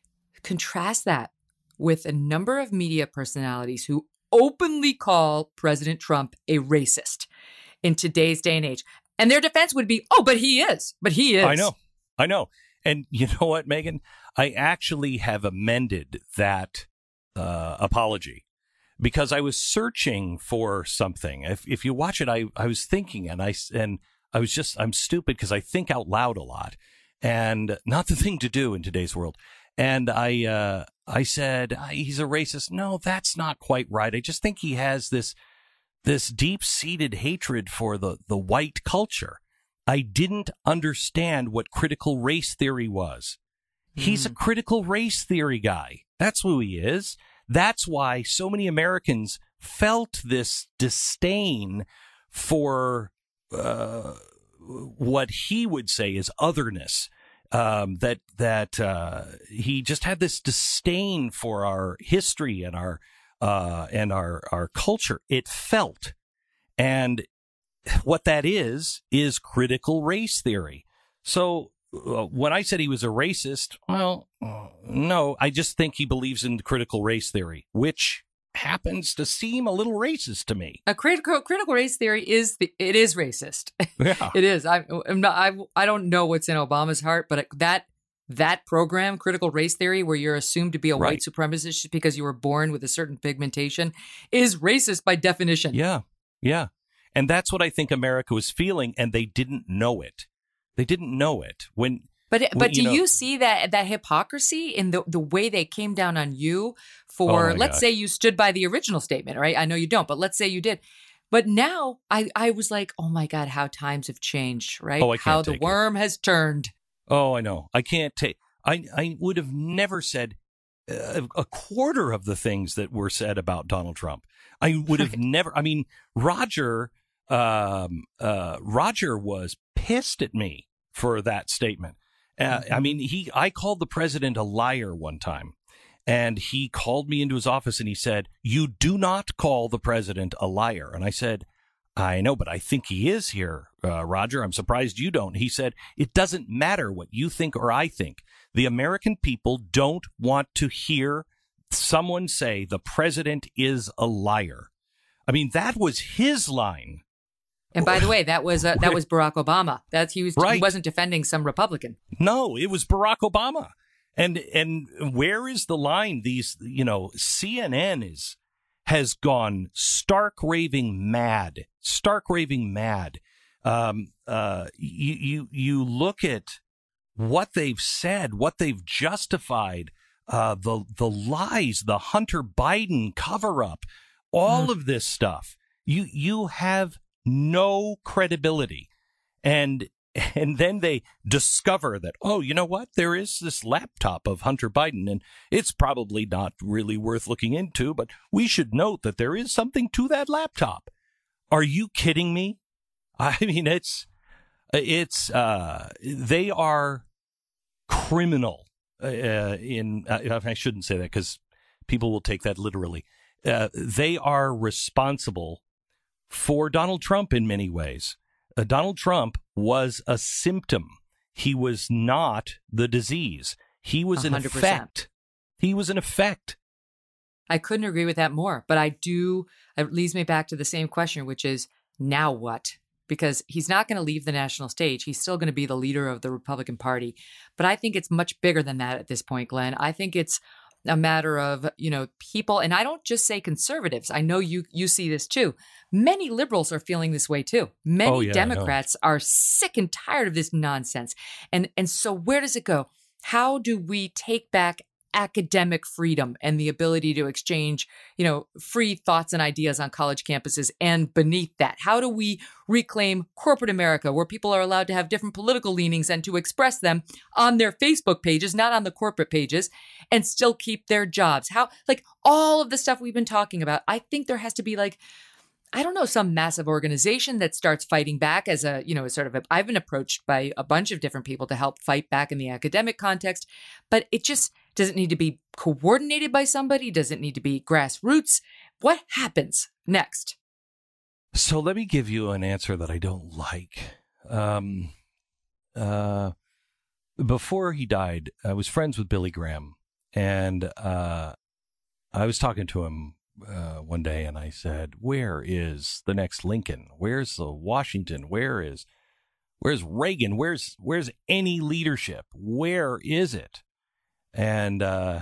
Contrast that with a number of media personalities who openly call President Trump a racist in today's day and age. And their defense would be, oh, but he is. But he is. I know. I know. And you know what, Megan? I actually have amended that uh, apology because I was searching for something. If if you watch it, I, I was thinking and I, and I was just, I'm stupid because I think out loud a lot and not the thing to do in today's world. And I uh, I said, he's a racist. No, that's not quite right. I just think he has this this deep-seated hatred for the, the white culture. I didn't understand what critical race theory was. He's a critical race theory guy. That's who he is. That's why so many Americans felt this disdain for uh, what he would say is otherness. Um, that that uh, he just had this disdain for our history and our uh, and our our culture. It felt, and what that is is critical race theory. So uh, when I said he was a racist, well, uh, no, I just think he believes in critical race theory, which happens to seem a little racist to me. A critical critical race theory is the, it is racist. Yeah. It is. I, I'm not. I I don't know what's in Obama's heart, but that that program, critical race theory, where you're assumed to be a Right. white supremacist because you were born with a certain pigmentation, is racist by definition. Yeah, yeah, and that's what I think America was feeling, and they didn't know it. They didn't know it when. But when, but do you know, you see that that hypocrisy in the the way they came down on you Oh, for, my let's gosh. say you stood by the original statement, right? I know you don't, but let's say you did. But now I, I was like, oh my God, how times have changed, right? Oh, I can't how the take it. worm has turned. Oh, I know. I can't take. I I would have never said uh, a quarter of the things that were said about Donald Trump. I would have Right. never. I mean, Roger. Um. Uh. Roger was pissed at me for that statement. Uh, I mean, he. I called the president a liar one time, and he called me into his office and he said, "You do not call the president a liar." And I said, I know, but I think he is here, uh, Roger. I'm surprised you don't. He said, it doesn't matter what you think or I think. The American people don't want to hear someone say the president is a liar. I mean, that was his line. And by the way, that was uh, that was Barack Obama. That's he was Right. he wasn't defending some Republican. No, it was Barack Obama. And and where is the line? These, you know, C N N is has gone stark raving mad, stark raving mad. Um, uh, you you you look at what they've said, what they've justified, uh, the the lies, the Hunter Biden cover up, all Mm. of this stuff. You you have no credibility, and and then they discover that, oh, you know what? There is this laptop of Hunter Biden, and it's probably not really worth looking into, but we should note that there is something to that laptop. Are you kidding me? I mean, it's it's uh, they are criminal. Uh, in uh, I shouldn't say that because people will take that literally. Uh, they are responsible for Donald Trump in many ways. Uh, Donald Trump was a symptom. He was not the disease. He was an one hundred percent. effect. He was an effect. I couldn't agree with that more. But I do, it leads me back to the same question, which is now what? Because he's not going to leave the national stage. He's still going to be the leader of the Republican Party. But I think it's much bigger than that at this point, Glenn. I think it's a matter of, you know, people, and I don't just say conservatives. I know you you see this too. Many liberals are feeling this way too. Many Oh, yeah, I know. Democrats are sick and tired of this nonsense. And and so where does it go? How do we take back academic freedom and the ability to exchange, you know, free thoughts and ideas on college campuses. And beneath that, how do we reclaim corporate America, where people are allowed to have different political leanings and to express them on their Facebook pages, not on the corporate pages, and still keep their jobs? How, like, all of the stuff we've been talking about, I think there has to be, like, I don't know, some massive organization that starts fighting back as a, you know, sort of, a, I've been approached by a bunch of different people to help fight back in the academic context, but it just, does it need to be coordinated by somebody? Does it need to be grassroots? What happens next? So let me give you an answer that I don't like. Um, uh, before he died, I was friends with Billy Graham, and uh, I was talking to him Uh, one day, and I said, where is the next Lincoln? Where's the Washington? Where is, where's Reagan? Where's, where's any leadership? Where is it? And uh,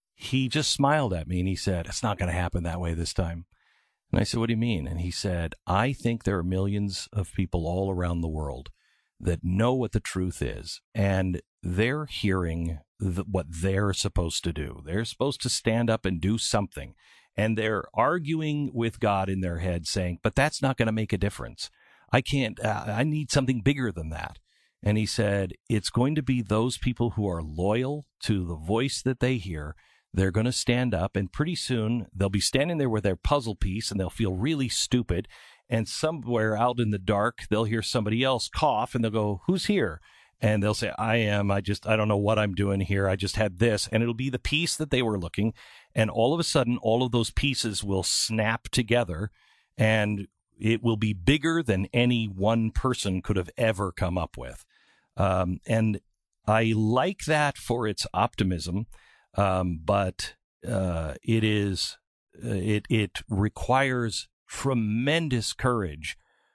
he just smiled at me and he said, it's not going to happen that way this time. And I said, what do you mean? And he said, I think there are millions of people all around the world that know what the truth is, and they're hearing the, what they're supposed to do. They're supposed to stand up and do something. And they're arguing with God in their head, saying, but that's not going to make a difference. I can't, uh, I need something bigger than that. And he said, it's going to be those people who are loyal to the voice that they hear. They're going to stand up, and pretty soon they'll be standing there with their puzzle piece, and they'll feel really stupid. And somewhere out in the dark, they'll hear somebody else cough, and they'll go, who's here? And they'll say, I am, I just, I don't know what I'm doing here. I just had this. And it'll be the piece that they were looking. And all of a sudden, all of those pieces will snap together, and it will be bigger than any one person could have ever come up with. Um, and I like that for its optimism, um, but uh, it is, uh, it, it requires tremendous courage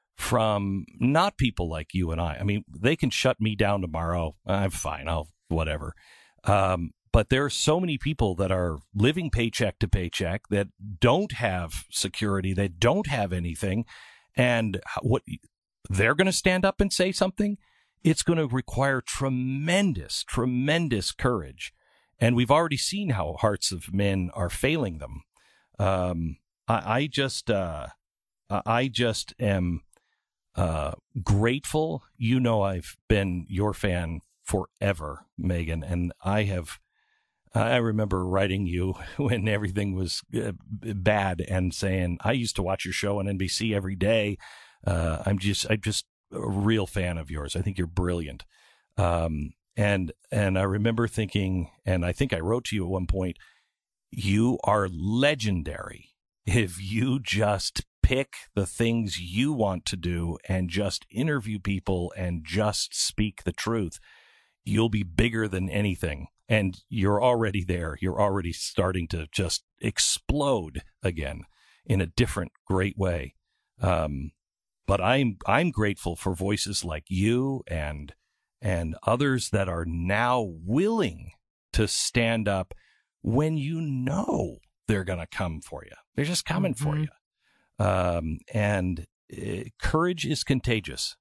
from not people like you and I. I mean, they can shut me down tomorrow. I'm fine. I'll whatever. Um, but there are so many people that are living paycheck to paycheck that don't have security, that don't have anything. And what they're going to stand up and say something, it's going to require tremendous, tremendous courage. And we've already seen how hearts of men are failing them. Um, I, I just, uh, I just am Uh, grateful. You know, I've been your fan forever, Megan, and I have, I remember writing you when everything was uh, bad and saying, I used to watch your show on N B C every day. Uh, I'm just, I'm just a real fan of yours. I think you're brilliant. Um, and, and I remember thinking, and I think I wrote to you at one point, you are legendary if you just pick the things you want to do and just interview people and just speak the truth. You'll be bigger than anything. And you're already there. You're already starting to just explode again in a different, great way. Um, but I'm I'm grateful for voices like you and and others that are now willing to stand up when you know they're going to come for you. They're just coming mm-hmm. for you. Um, and uh, courage is contagious,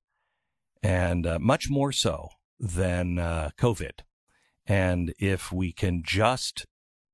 and uh, much more so than uh, COVID. And if we can just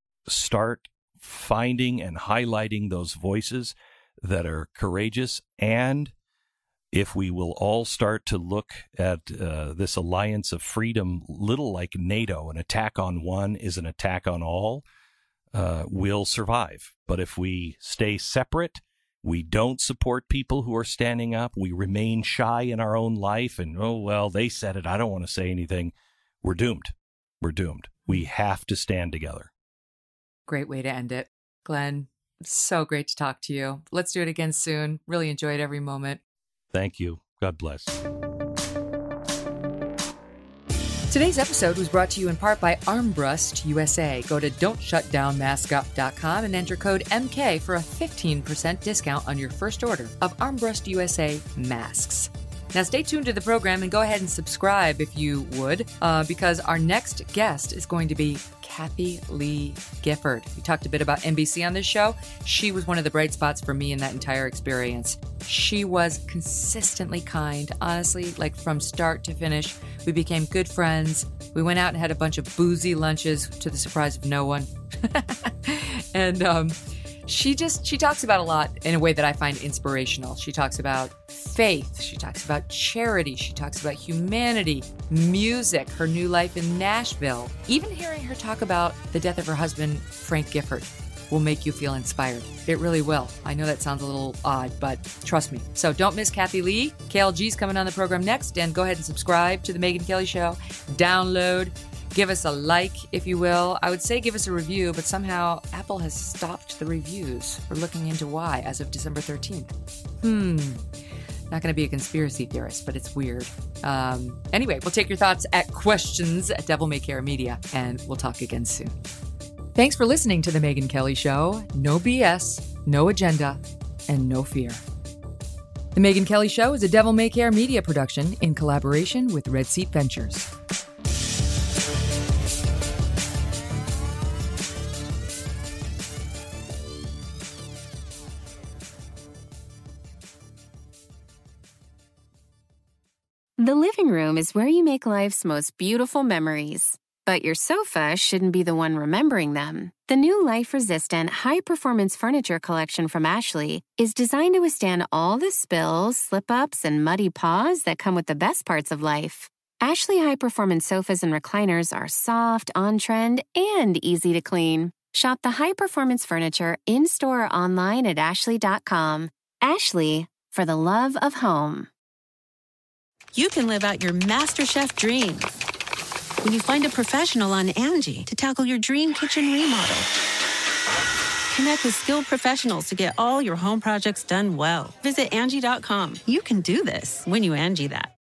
start finding and highlighting those voices that are courageous, and if we will all start to look at uh, this alliance of freedom, little like NATO, an attack on one is an attack on all, uh, we'll survive. But if we stay separate, we don't support people who are standing up, we remain shy in our own life, and, oh, well, they said it, I don't want to say anything, we're doomed. We're doomed. We have to stand together. Great way to end it. Glenn, so great to talk to you. Let's do it again soon. Really enjoyed every moment. Thank you. God bless. Today's episode was brought to you in part by Armbrust U S A. Go to don't shut down mask up dot com and enter code M K for a fifteen percent discount on your first order of Armbrust U S A masks. Now, stay tuned to the program and go ahead and subscribe if you would, uh, because our next guest is going to be Kathie Lee Gifford. We talked a bit about N B C on this show. She was one of the bright spots for me in that entire experience. She was consistently kind, honestly, like from start to finish. We became good friends. We went out and had a bunch of boozy lunches to the surprise of no one. and um, she just, she talks about a lot in a way that I find inspirational. She talks about faith. She talks about charity. She talks about humanity, music, her new life in Nashville. Even hearing her talk about the death of her husband, Frank Gifford, will make you feel inspired. It really will. I know that sounds a little odd, but trust me. So don't miss Kathie Lee. K L G's coming on the program next, and go ahead and subscribe to The Megyn Kelly Show. Download. Give us a like, if you will. I would say give us a review, but somehow Apple has stopped the reviews. We're looking into why as of December thirteenth. Hmm. Not going to be a conspiracy theorist, but it's weird. Um, anyway, we'll take your thoughts at questions at Devil May Care Media, and we'll talk again soon. Thanks for listening to The Megyn Kelly Show. No B S, no agenda, and no fear. The Megyn Kelly Show is a Devil May Care Media production in collaboration with Red Seat Ventures. The living room is where you make life's most beautiful memories. But your sofa shouldn't be the one remembering them. The new life-resistant, high-performance furniture collection from Ashley is designed to withstand all the spills, slip-ups, and muddy paws that come with the best parts of life. Ashley high-performance sofas and recliners are soft, on-trend, and easy to clean. Shop the high-performance furniture in-store or online at ashley dot com. Ashley, for the love of home. You can live out your MasterChef dreams when you find a professional on Angie to tackle your dream kitchen remodel. Connect with skilled professionals to get all your home projects done well. Visit Angie dot com. You can do this when you Angie that.